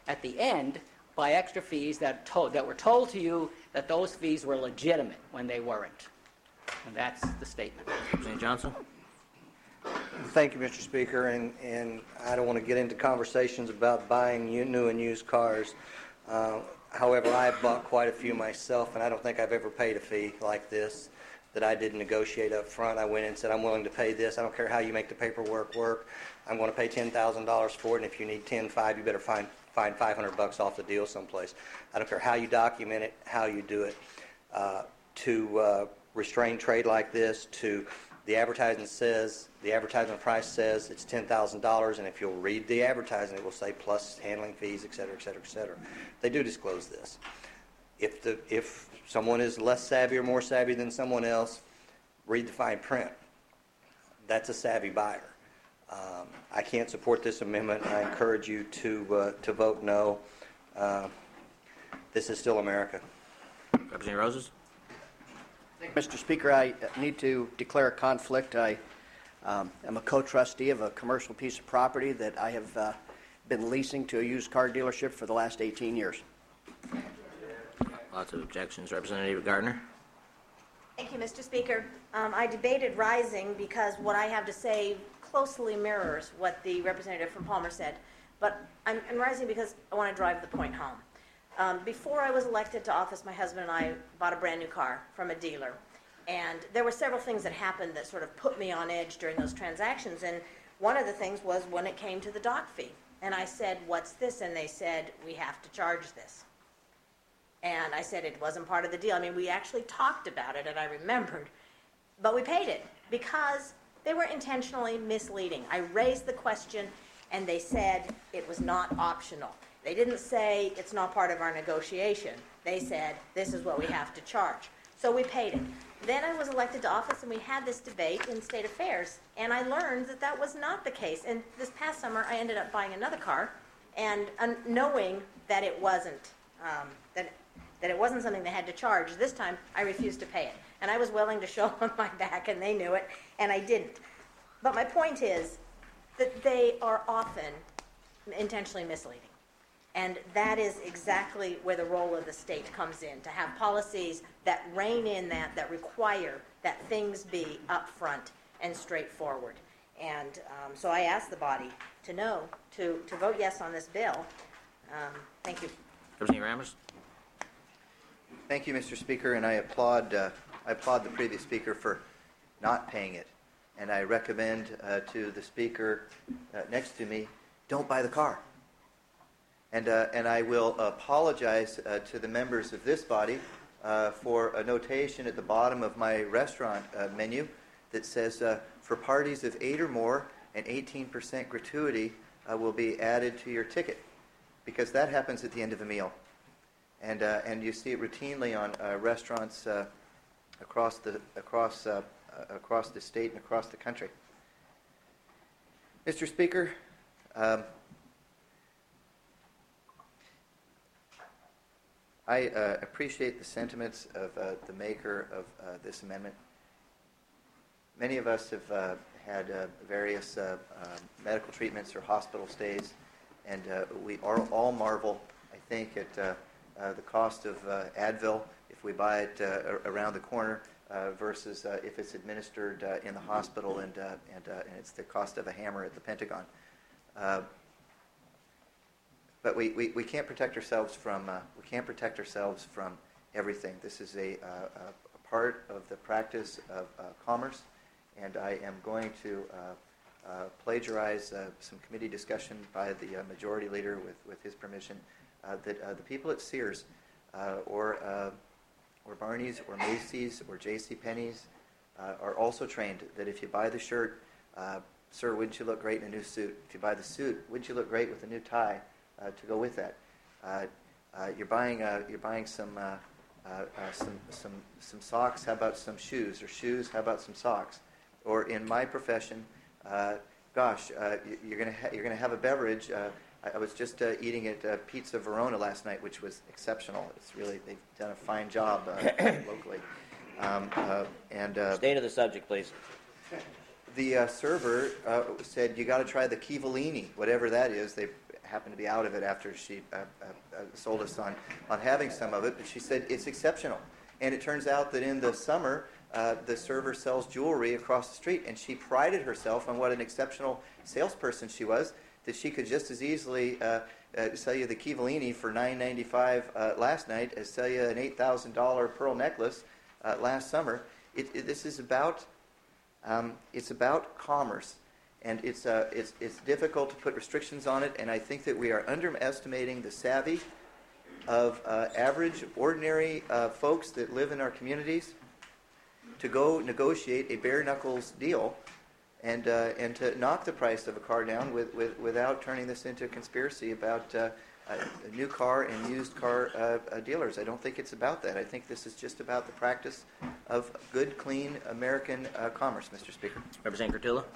at the end by extra fees that were told to you that those fees were legitimate when they weren't. And that's the statement. Representative Johnson? Thank you, Mr. Speaker, and I don't want to get into conversations about buying new and used cars. However, I have bought quite a few myself, and I don't think I've ever paid a fee like this that I didn't negotiate up front. I went in and said, I'm willing to pay this. I don't care how you make the paperwork work. I'm going to pay $10,000 for it, and if you need $10,500, you better find $500 off the deal someplace. I don't care how you document it, how you do it. To restrain trade like this, the advertisement price says it's $10,000, and if you'll read the advertisement, it will say plus handling fees, et cetera, et cetera, et cetera. They do disclose this. If someone is less savvy or more savvy than someone else, read the fine print. That's a savvy buyer. I can't support this amendment. I encourage you to vote no. This is still America. Representative Roses? Mr. Speaker, I need to declare a conflict. I am a co-trustee of a commercial piece of property that I have been leasing to a used car dealership for the last 18 years. Lots of objections. Representative Gardner? Thank you, Mr. Speaker. I debated rising because what I have to say closely mirrors what the representative from Palmer said. But I'm rising because I want to drive the point home. Before I was elected to office, my husband and I bought a brand new car from a dealer. And there were several things that happened that sort of put me on edge during those transactions. And one of the things was when it came to the dock fee. And I said, what's this? And they said, we have to charge this. And I said it wasn't part of the deal. I mean, we actually talked about it, and I remembered. But we paid it because they were intentionally misleading. I raised the question, and they said it was not optional. They didn't say it's not part of our negotiation. They said this is what we have to charge. So we paid it. Then I was elected to office, and we had this debate in state affairs, and I learned that that was not the case. And this past summer, I ended up buying another car, and knowing that it wasn't that it wasn't something they had to charge. This time, I refused to pay it, and I was willing to show them my back, and they knew it, and I didn't. But my point is that they are often intentionally misleading. And that is exactly where the role of the state comes in, to have policies that rein in that require that things be upfront and straightforward. And so I ask the body to vote yes on this bill. Thank you. Representative Ramos? Thank you, Mr. Speaker, and I applaud the previous speaker for not paying it. And I recommend to the speaker next to me, don't buy the car. And I will apologize to the members of this body for a notation at the bottom of my restaurant menu that says, for parties of 8 or more, an 18% gratuity will be added to your ticket, because that happens at the end of a meal. And you see it routinely on restaurants across the state and across the country. Mr. Speaker, I appreciate the sentiments of the maker of this amendment. Many of us have had various medical treatments or hospital stays, and we all marvel, I think, at the cost of Advil if we buy it around the corner versus if it's administered in the hospital, and it's the cost of a hammer at the Pentagon. But we can't protect ourselves from everything. This is a part of the practice of commerce, and I am going to plagiarize some committee discussion by the majority leader with his permission, that the people at Sears or Barney's or Macy's or J.C. Penney's are also trained that if you buy the shirt, sir, wouldn't you look great in a new suit? If you buy the suit, wouldn't you look great with a new tie to go with that? You're buying some socks. How about some shoes? Or shoes? How about some socks? Or in my profession, you're gonna have a beverage. I was just eating at Pizza Verona last night, which was exceptional. It's really, they've done a fine job locally. Stay to the subject, please. The server said, you got to try the Kivellini, whatever that is. They happened to be out of it after she sold us on having some of it, but she said it's exceptional. And it turns out that in the summer, the server sells jewelry across the street, and she prided herself on what an exceptional salesperson she was, that she could just as easily sell you the Kivellini for $9.95 last night as sell you an $8,000 pearl necklace last summer. This is about it's about commerce, and it's difficult to put restrictions on it. And I think that we are underestimating the savvy of average, ordinary folks that live in our communities to go negotiate a bare knuckles deal and to knock the price of a car down without turning this into a conspiracy about a new car and used car dealers. I don't think it's about that. I think this is just about the practice of good, clean American commerce, Mr. Speaker. Representative Curtula.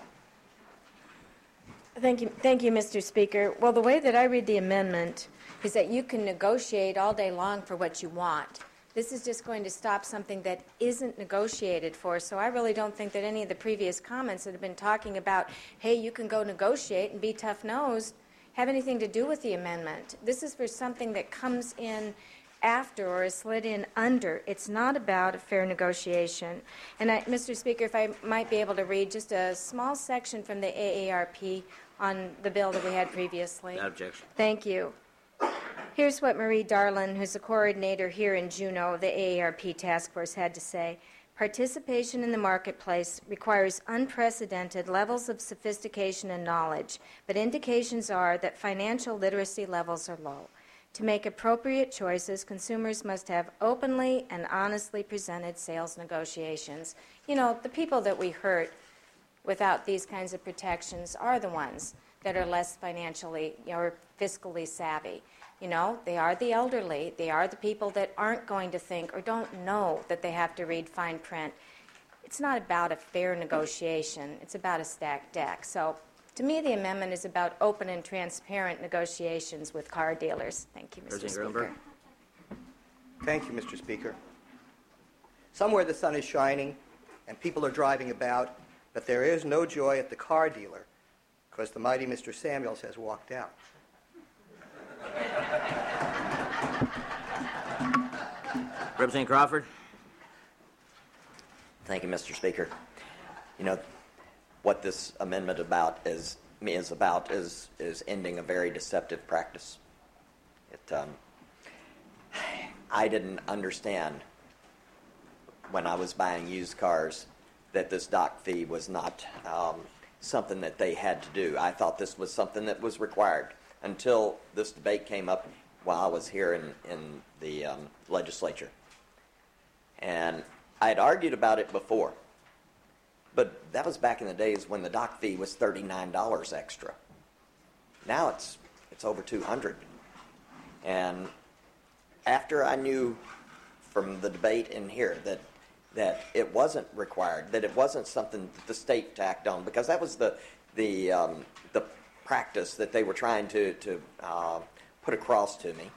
Thank you, Mr. Speaker. Well, the way that I read the amendment is that you can negotiate all day long for what you want. This is just going to stop something that isn't negotiated for. So I really don't think that any of the previous comments that have been talking about, hey, you can go negotiate and be tough-nosed, have anything to do with the amendment. This is for something that comes in after or is slid in under. It's not about a fair negotiation. And Mr. Speaker, if I might be able to read just a small section from the AARP on the bill that we had previously. Without objection. Thank you. Here's what Marie Darlin, who's the coordinator here in Juneau, the AARP task force, had to say. Participation in the marketplace requires unprecedented levels of sophistication and knowledge, but indications are that financial literacy levels are low. To make appropriate choices, consumers must have openly and honestly presented sales negotiations. You know, the people that we hurt without these kinds of protections are the ones that are less financially or fiscally savvy. You know, they are the elderly. They are the people that aren't going to think or don't know that they have to read fine print. It's not about a fair negotiation. It's about a stacked deck. So to me, the amendment is about open and transparent negotiations with car dealers. Thank you, Mr. Speaker. Thank you, Mr. Speaker. Somewhere the sun is shining and people are driving about, but there is no joy at the car dealer because the mighty Mr. Samuels has walked out. Representative Crawford. Thank you, Mr. Speaker. You know, what this amendment is ending a very deceptive practice. I didn't understand when I was buying used cars that this dock fee was not something that they had to do. I thought this was something that was required until this debate came up while I was here in the legislature. And I had argued about it before, but that was back in the days when the dock fee was $39 extra. Now it's over $200. And after I knew from the debate in here that it wasn't required, that it wasn't something that the state tacked on, because that was the practice that they were trying to put across to me.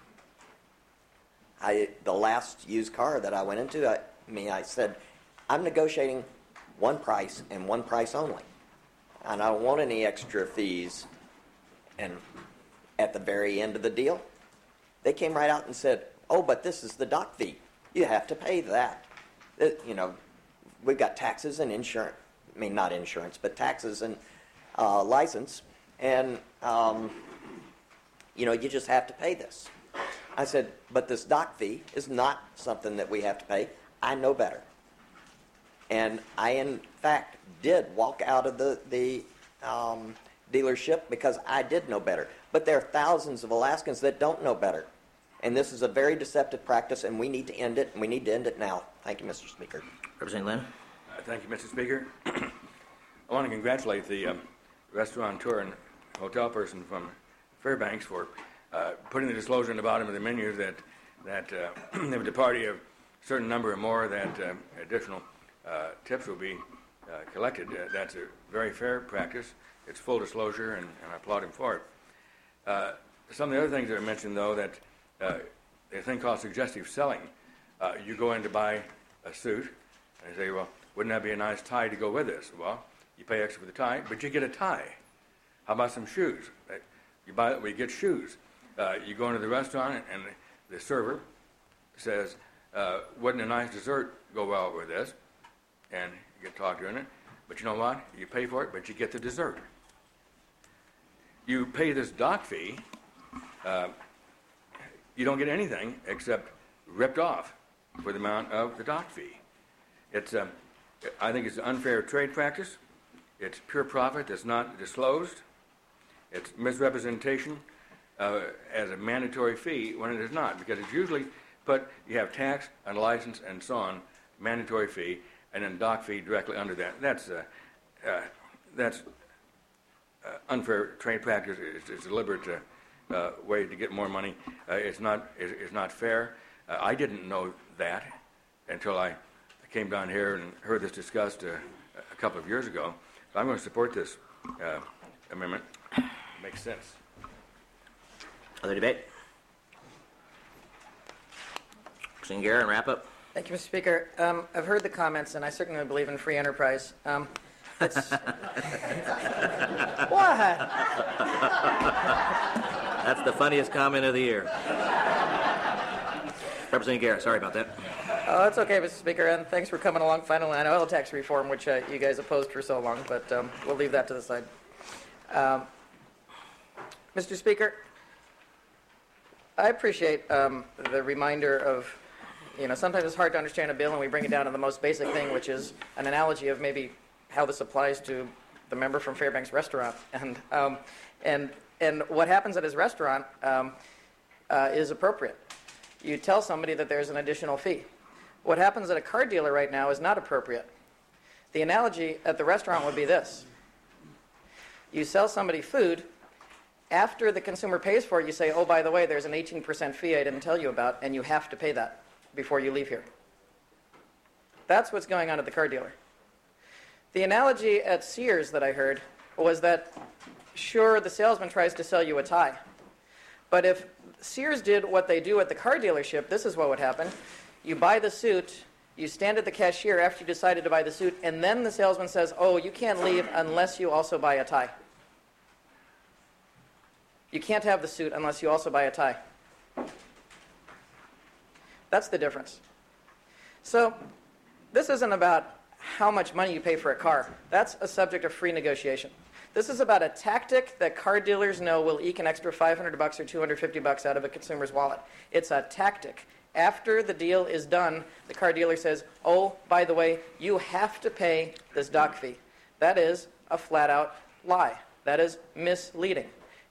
The last used car that I went into, I said, I'm negotiating one price and one price only. And I don't want any extra fees. And at the very end of the deal, they came right out and said, oh, but this is the dock fee. You have to pay that. We've got taxes and insurance. I mean, not insurance, but taxes and license. And, you just have to pay this. I said, but this dock fee is not something that we have to pay. I know better. And I, in fact, did walk out of the dealership because I did know better. But there are thousands of Alaskans that don't know better. And this is a very deceptive practice, and we need to end it, and we need to end it now. Thank you, Mr. Speaker. Representative Lynn. Thank you, Mr. Speaker. I want to congratulate the restaurateur and hotel person from Fairbanks for putting the disclosure in the bottom of the menu that if the party of a certain number or more, that additional tips will be collected. That's a very fair practice. It's full disclosure, and I applaud him for it. Some of the other things that are mentioned, though, that a thing called suggestive selling. You go in to buy a suit, and they say, well, wouldn't that be a nice tie to go with this? Well, you pay extra for the tie, but you get a tie. How about some shoes? We get shoes. You go into the restaurant and the server says, wouldn't a nice dessert go well with this? And you get talked in it. But you know what? You pay for it, but you get the dessert. You pay this dock fee, you don't get anything except ripped off for the amount of the dock fee. I think it's an unfair trade practice. It's pure profit that's not disclosed. It's misrepresentation as a mandatory fee when it is not, because it's usually you have tax and license and so on, mandatory fee, and then dock fee directly under that. That's unfair trade practice. It's a deliberate way to get more money. It's not fair. I didn't know that until I came down here and heard this discussed a couple of years ago. So I'm going to support this amendment. Makes sense. Other debate? Congressman Guerra, and wrap up. Thank you, Mr. Speaker. I've heard the comments, and I certainly believe in free enterprise. What? That's the funniest comment of the year. Representative Guerra, sorry about that. Oh, that's okay, Mr. Speaker, and thanks for coming along finally on oil tax reform, which you guys opposed for so long, but we'll leave that to the side. Mr. Speaker, I appreciate the reminder of, sometimes it's hard to understand a bill and we bring it down to the most basic thing, which is an analogy of maybe how this applies to the member from Fairbanks restaurant. And what happens at his restaurant is appropriate. You tell somebody that there's an additional fee. What happens at a car dealer right now is not appropriate. The analogy at the restaurant would be this. You sell somebody food. After the consumer pays for it, you say, oh, by the way, there's an 18% fee I didn't tell you about, and you have to pay that before you leave here. That's what's going on at the car dealer. The analogy at Sears that I heard was that, sure, the salesman tries to sell you a tie. But if Sears did what they do at the car dealership, this is what would happen. You buy the suit, you stand at the cashier after you decided to buy the suit, and then the salesman says, oh, you can't leave unless you also buy a tie. You can't have the suit unless you also buy a tie. That's the difference. So this isn't about how much money you pay for a car. That's a subject of free negotiation. This is about a tactic that car dealers know will eke an extra $500 or $250 out of a consumer's wallet. It's a tactic. After the deal is done, the car dealer says, oh, by the way, you have to pay this dock fee. That is a flat-out lie. That is misleading.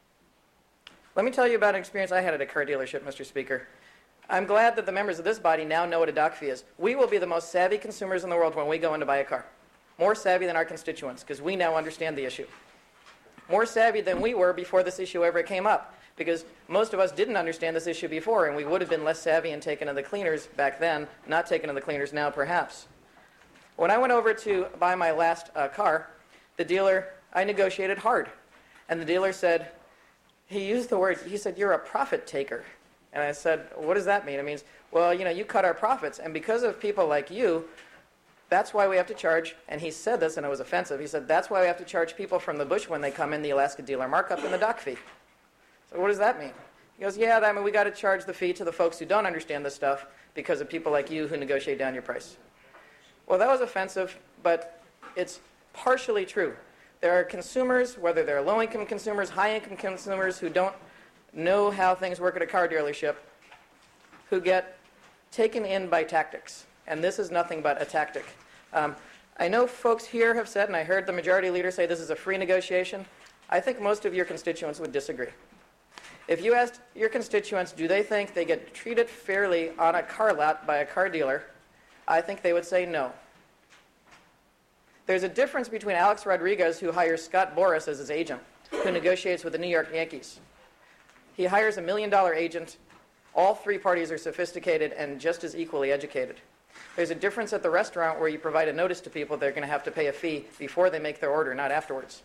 Let me tell you about an experience I had at a car dealership, Mr. Speaker. I'm glad that the members of this body now know what a dock fee is. We will be the most savvy consumers in the world when we go in to buy a car. More savvy than our constituents, because we now understand the issue. More savvy than we were before this issue ever came up, because most of us didn't understand this issue before, and we would have been less savvy and taken to the cleaners back then, not taken to the cleaners now, perhaps. When I went over to buy my last car, the dealer, I negotiated hard. And the dealer said, he used the word, he said, you're a profit taker. And I said, what does that mean? It means, well, you cut our profits, and because of people like you, that's why we have to charge, and he said this, and it was offensive, he said, that's why we have to charge people from the bush when they come in the Alaska dealer markup and the dock fee. So what does that mean? He goes, yeah, I mean, we got to charge the fee to the folks who don't understand this stuff because of people like you who negotiate down your price. Well, that was offensive, but it's partially true. There are consumers, whether they're low-income consumers, high-income consumers, who don't know how things work at a car dealership, who get taken in by tactics. And this is nothing but a tactic. I know folks here have said, and I heard the majority leader say this is a free negotiation. I think most of your constituents would disagree. If you asked your constituents, do they think they get treated fairly on a car lot by a car dealer, I think they would say no. There's a difference between Alex Rodriguez, who hires Scott Boras as his agent, who negotiates with the New York Yankees. He hires a $1 million agent. All three parties are sophisticated and just as equally educated. There's a difference at the restaurant where you provide a notice to people they're going to have to pay a fee before they make their order, not afterwards.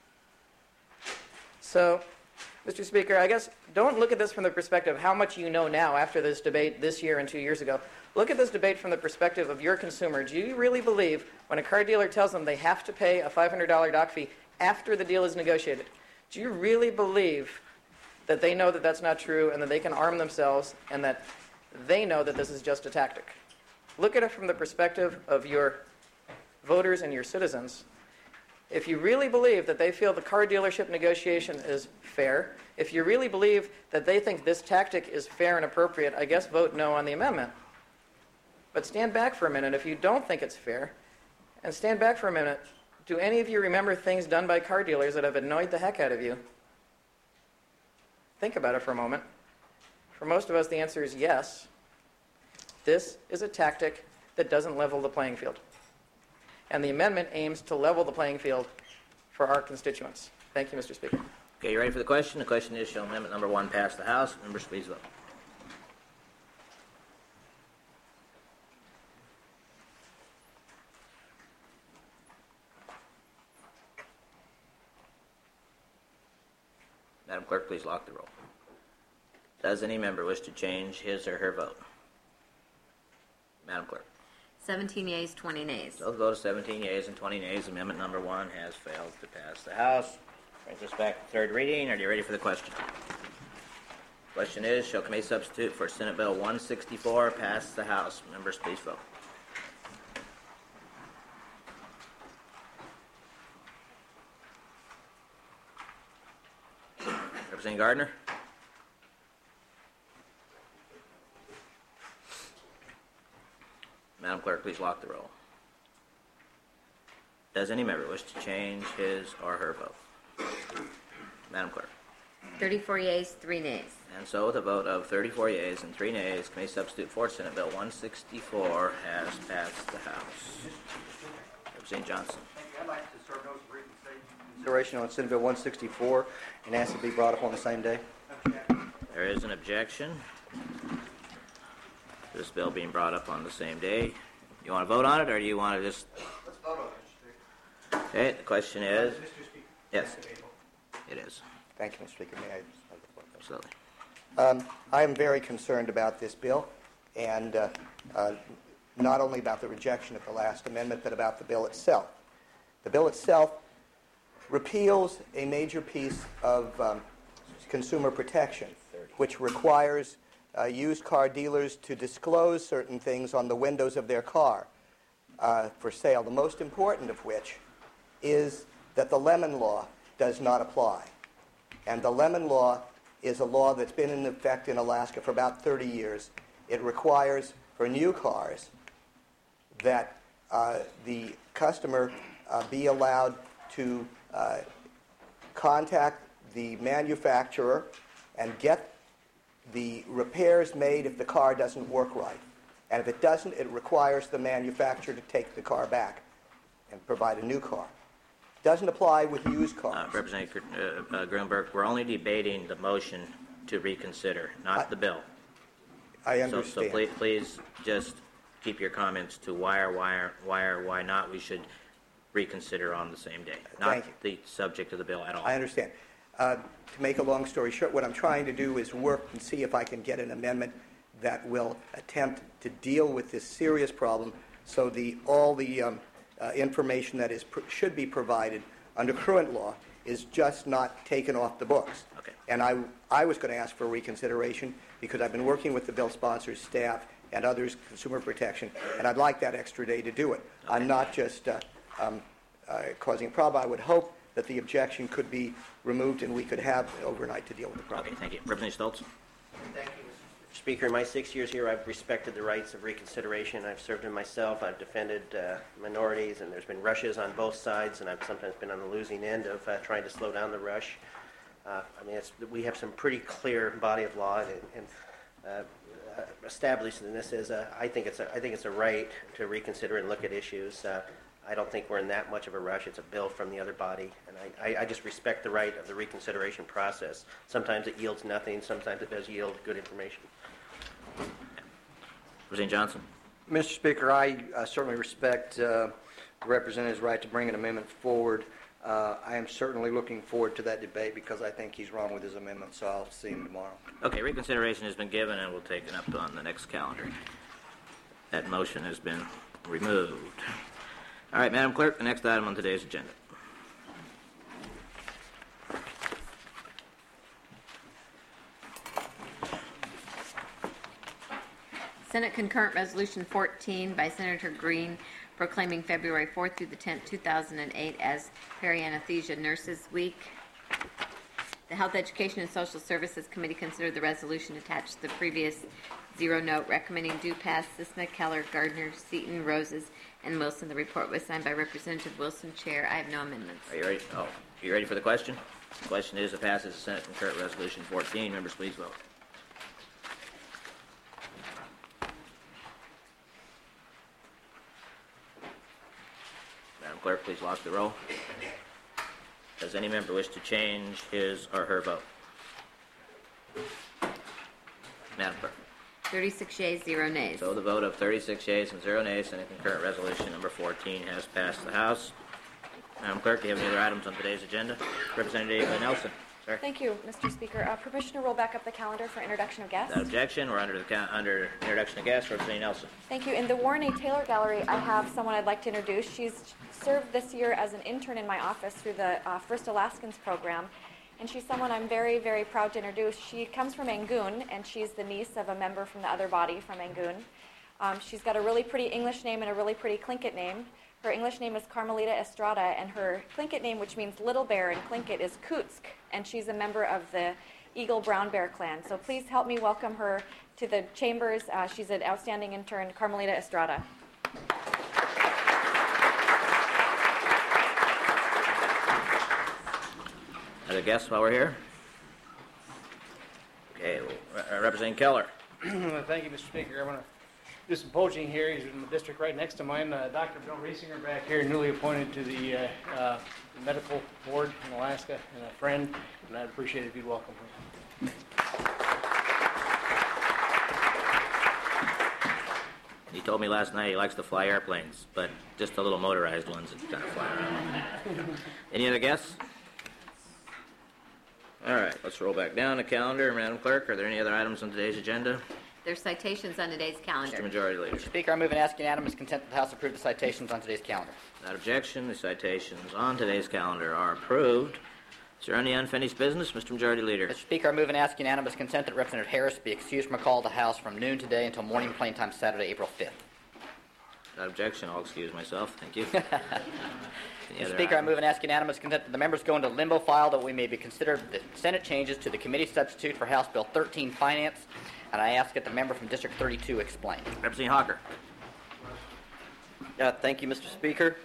So, Mr. Speaker, I guess don't look at this from the perspective of how much you know now after this debate this year and 2 years ago. Look at this debate from the perspective of your consumer. Do you really believe when a car dealer tells them they have to pay a $500 dock fee after the deal is negotiated, do you really believe that they know that that's not true and that they can arm themselves and that they know that this is just a tactic. Look at it from the perspective of your voters and your citizens. If you really believe that they feel the car dealership negotiation is fair, if you really believe that they think this tactic is fair and appropriate, I guess vote no on the amendment. But stand back for a minute if you don't think it's fair, and stand back for a minute. Do any of you remember things done by car dealers that have annoyed the heck out of you? Think about it for a moment. For most of us, the answer is yes. This is a tactic that doesn't level the playing field. And the amendment aims to level the playing field for our constituents. Thank you, Mr. Speaker. Okay, you ready for the question? The question is, shall amendment number 1 pass the House? Members, please vote. Madam Clerk, please lock the roll. Does any member wish to change his or her vote? Madam Clerk. 17 yeas, 20 nays. So the vote of 17 yeas and 20 nays. Amendment number 1 has failed to pass the House. Brings us back to third reading. Are you ready for the question? Question is, shall committee substitute for Senate Bill 164 pass the House? Members, please vote. Representative Gardner? Madam Clerk, please lock the roll. Does any member wish to change his or her vote? Madam Clerk. 34 yeas, 3 nays. And so with a vote of 34 yeas and 3 nays, committee substitute for Senate Bill 164 has passed the House. Representative Johnson. I'd like to serve notice of reconsideration on Senate Bill 164 and ask it to be brought up on the same day. There is an objection. This bill being brought up on the same day. You want to vote on it, or do you want to just... Let's vote on it, Mr. Speaker. Okay, the question is... Mr. Speaker. Yes, it is. Thank you, Mr. Speaker. May I have the floor? Absolutely. I am very concerned about this bill, and not only about the rejection of the last amendment, but about the bill itself. The bill itself repeals a major piece of consumer protection, which requires used car dealers to disclose certain things on the windows of their car for sale, the most important of which is that the Lemon Law does not apply. And the Lemon Law is a law that's been in effect in Alaska for about 30 years. It requires for new cars that the customer be allowed to contact the manufacturer and get the repairs made if the car doesn't work right. And if it doesn't, it requires the manufacturer to take the car back and provide a new car. It doesn't apply with used cars. Representative Grunberg, we're only debating the motion to reconsider, not the bill. I understand. So please just keep your comments to why not we should reconsider on the same day, not the subject of the bill at all. I understand. To make a long story short, what I'm trying to do is work and see if I can get an amendment that will attempt to deal with this serious problem so all the information that should be provided under current law is just not taken off the books. Okay. And I was going to ask for reconsideration because I've been working with the bill sponsor's staff and others, Consumer Protection, and I'd like that extra day to do it. Okay. I'm not just causing a problem. I would hope that the objection could be removed and we could have overnight to deal with the problem. Okay, thank you. Representative Stoltz. Thank you, Mr. Speaker. In my 6 years here, I've respected the rights of reconsideration. I've served in myself. I've defended minorities, and there's been rushes on both sides, and I've sometimes been on the losing end of trying to slow down the rush. We have some pretty clear body of law, and established in this is I think it's a right to reconsider and look at issues. I don't think we're in that much of a rush. It's a bill from the other body, and I just respect the right of the reconsideration process. Sometimes it yields nothing. Sometimes it does yield good information. Representative Johnson. Mr. Speaker, I certainly respect the representative's right to bring an amendment forward. I am certainly looking forward to that debate because I think he's wrong with his amendment, so I'll see him tomorrow. Okay, reconsideration has been given and we'll take it up on the next calendar. That motion has been removed. All right, Madam Clerk, the next item on today's agenda. Senate Concurrent Resolution 14 by Senator Green proclaiming February 4th through the 10th, 2008 as Perianesthesia Nurses Week. The Health, Education, and Social Services Committee considered the resolution attached to the previous zero note recommending due pass Cisna, Keller, Gardner, Seaton, Roses, and Wilson. The report was signed by Representative Wilson, Chair. I have no amendments. Are you ready? Oh, are you ready for the question? The question is, it passes the Senate Concurrent Resolution 14. Members, please vote. Madam Clerk, please lock the roll. Does any member wish to change his or her vote? Madam Clerk. 36 yeas, 0 nays. So the vote of 36 yeas and 0 nays, Senate Concurrent Resolution number 14 has passed the House. Madam Clerk, do you have any other items on today's agenda? Representative Nelson. Sir. Thank you, Mr. Speaker. Permission to roll back up the calendar for introduction of guests. Without objection, we're under introduction of guests. Representative Nelson. Thank you. In the Warren A. Taylor Gallery, I have someone I'd like to introduce. She's served this year as an intern in my office through the First Alaskans program, and she's someone I'm very, very proud to introduce. She comes from Angoon, and she's the niece of a member from the other body from Angoon. She's got a really pretty English name and a really pretty Tlingit name. Her English name is Carmelita Estrada, and her Tlingit name, which means little bear in Tlingit, is Kutsk, and she's a member of the Eagle Brown Bear clan. So please help me welcome her to the chambers. She's an outstanding intern, Carmelita Estrada. Other guests while we're here? Okay, Representative Keller. Thank you, Mr. Speaker. I want to do some poaching here. He's in the district right next to mine. Dr. Bill Riesinger back here, newly appointed to the medical board in Alaska, and a friend, and I'd appreciate it if you'd welcome him. He told me last night he likes to fly airplanes, but just the little motorized ones that kind of fly around. Any other guests? All right, let's roll back down the calendar. Madam Clerk, are there any other items on today's agenda? There's citations on today's calendar. Mr. Majority Leader. Mr. Speaker, I move and ask unanimous consent that the House approve the citations on today's calendar. Without objection, the citations on today's calendar are approved. Is there any unfinished business? Mr. Majority Leader. Mr. Speaker, I move and ask unanimous consent that Representative Harris be excused from a call to the House from noon today until morning plain time Saturday, April 5th. Without objection, I'll excuse myself. Thank you. Mr. Speaker, I move and ask unanimous consent that the members go into limbo file that we may be considered the Senate changes to the committee substitute for House Bill 13 Finance, and I ask that the member from District 32 explain. Representative Hawker. Thank you, Mr. Speaker.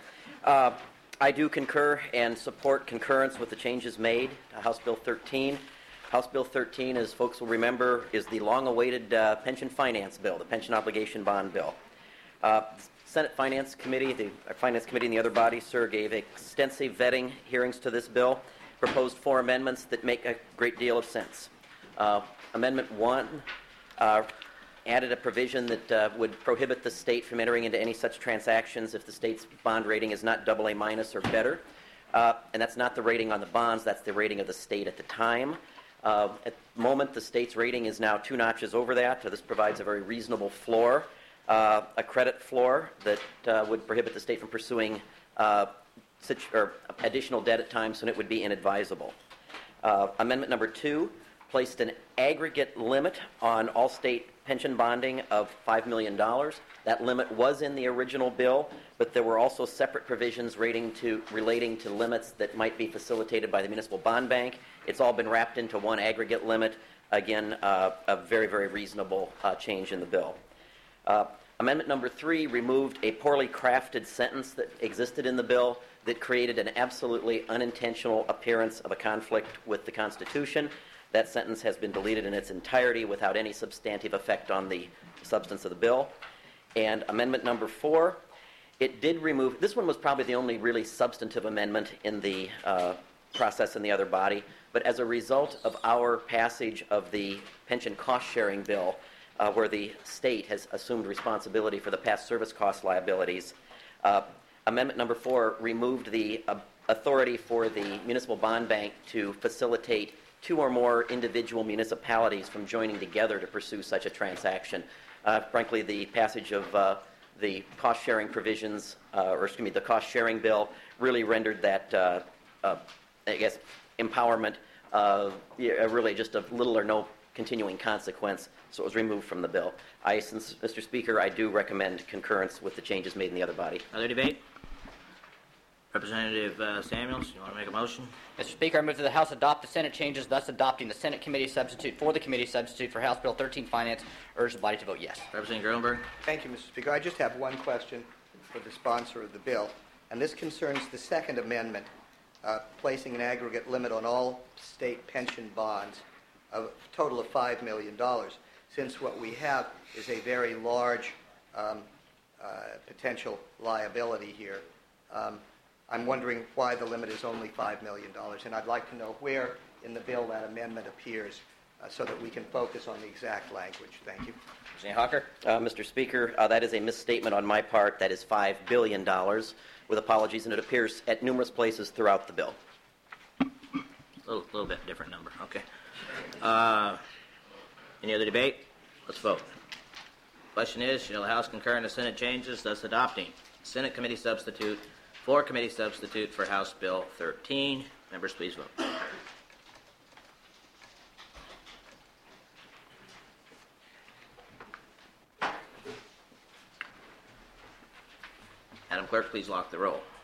I do concur and support concurrence with the changes made to House Bill 13. House Bill 13, as folks will remember, is the long-awaited pension finance bill, the pension obligation bond bill. Senate Finance Committee, the Finance Committee and the other bodies, sir, gave extensive vetting hearings to this bill, proposed 4 amendments that make a great deal of sense. Amendment 1 added a provision that would prohibit the state from entering into any such transactions if the state's bond rating is not AA- or better. And that's not the rating on the bonds, that's the rating of the state at the time. At the moment, the state's rating is now 2 notches over that, so this provides a very reasonable floor. A credit floor that would prohibit the state from pursuing additional debt at times when it would be inadvisable. Amendment number 2 placed an aggregate limit on all state pension bonding of $5 million. That limit was in the original bill, but there were also separate provisions relating to limits that might be facilitated by the Municipal Bond Bank. It's all been wrapped into one aggregate limit. Again, a very, very reasonable change in the bill. Amendment number 3 removed a poorly crafted sentence that existed in the bill that created an absolutely unintentional appearance of a conflict with the Constitution. That sentence has been deleted in its entirety without any substantive effect on the substance of the bill. And amendment number 4, it did remove, this one was probably the only really substantive amendment in the process in the other body, but as a result of our passage of the pension cost-sharing bill, where the state has assumed responsibility for the past service cost liabilities. Amendment number 4 removed the authority for the Municipal Bond Bank to facilitate 2 or more individual municipalities from joining together to pursue such a transaction. Frankly, the passage of the cost-sharing provisions, the cost-sharing bill really rendered that, empowerment really just of little or no continuing consequence, so it was removed from the bill. Since Mr. Speaker, I do recommend concurrence with the changes made in the other body. Other debate? Representative Samuels, you want to make a motion? Mr. Speaker, I move that the House adopt the Senate changes, thus adopting the Senate committee substitute for the committee substitute for House Bill 13 Finance. Urge the body to vote yes. Representative Grillenberg. Thank you, Mr. Speaker. I just have one question for the sponsor of the bill, and this concerns the Second Amendment, placing an aggregate limit on all state pension bonds of a total of $5 million. Since what we have is a very large potential liability here, I'm wondering why the limit is only $5 million, and I'd like to know where in the bill that amendment appears so that we can focus on the exact language. Thank you. Representative Hawker. Mr. Speaker, that is a misstatement on my part. That is $5 billion, with apologies, and it appears at numerous places throughout the bill. A little bit different number. Okay. Any other debate? Let's vote. Question is, shall the House concur in the Senate changes, thus adopting Senate committee substitute for committee substitute for House Bill 13? Members, please vote. Madam Clerk, please lock the roll.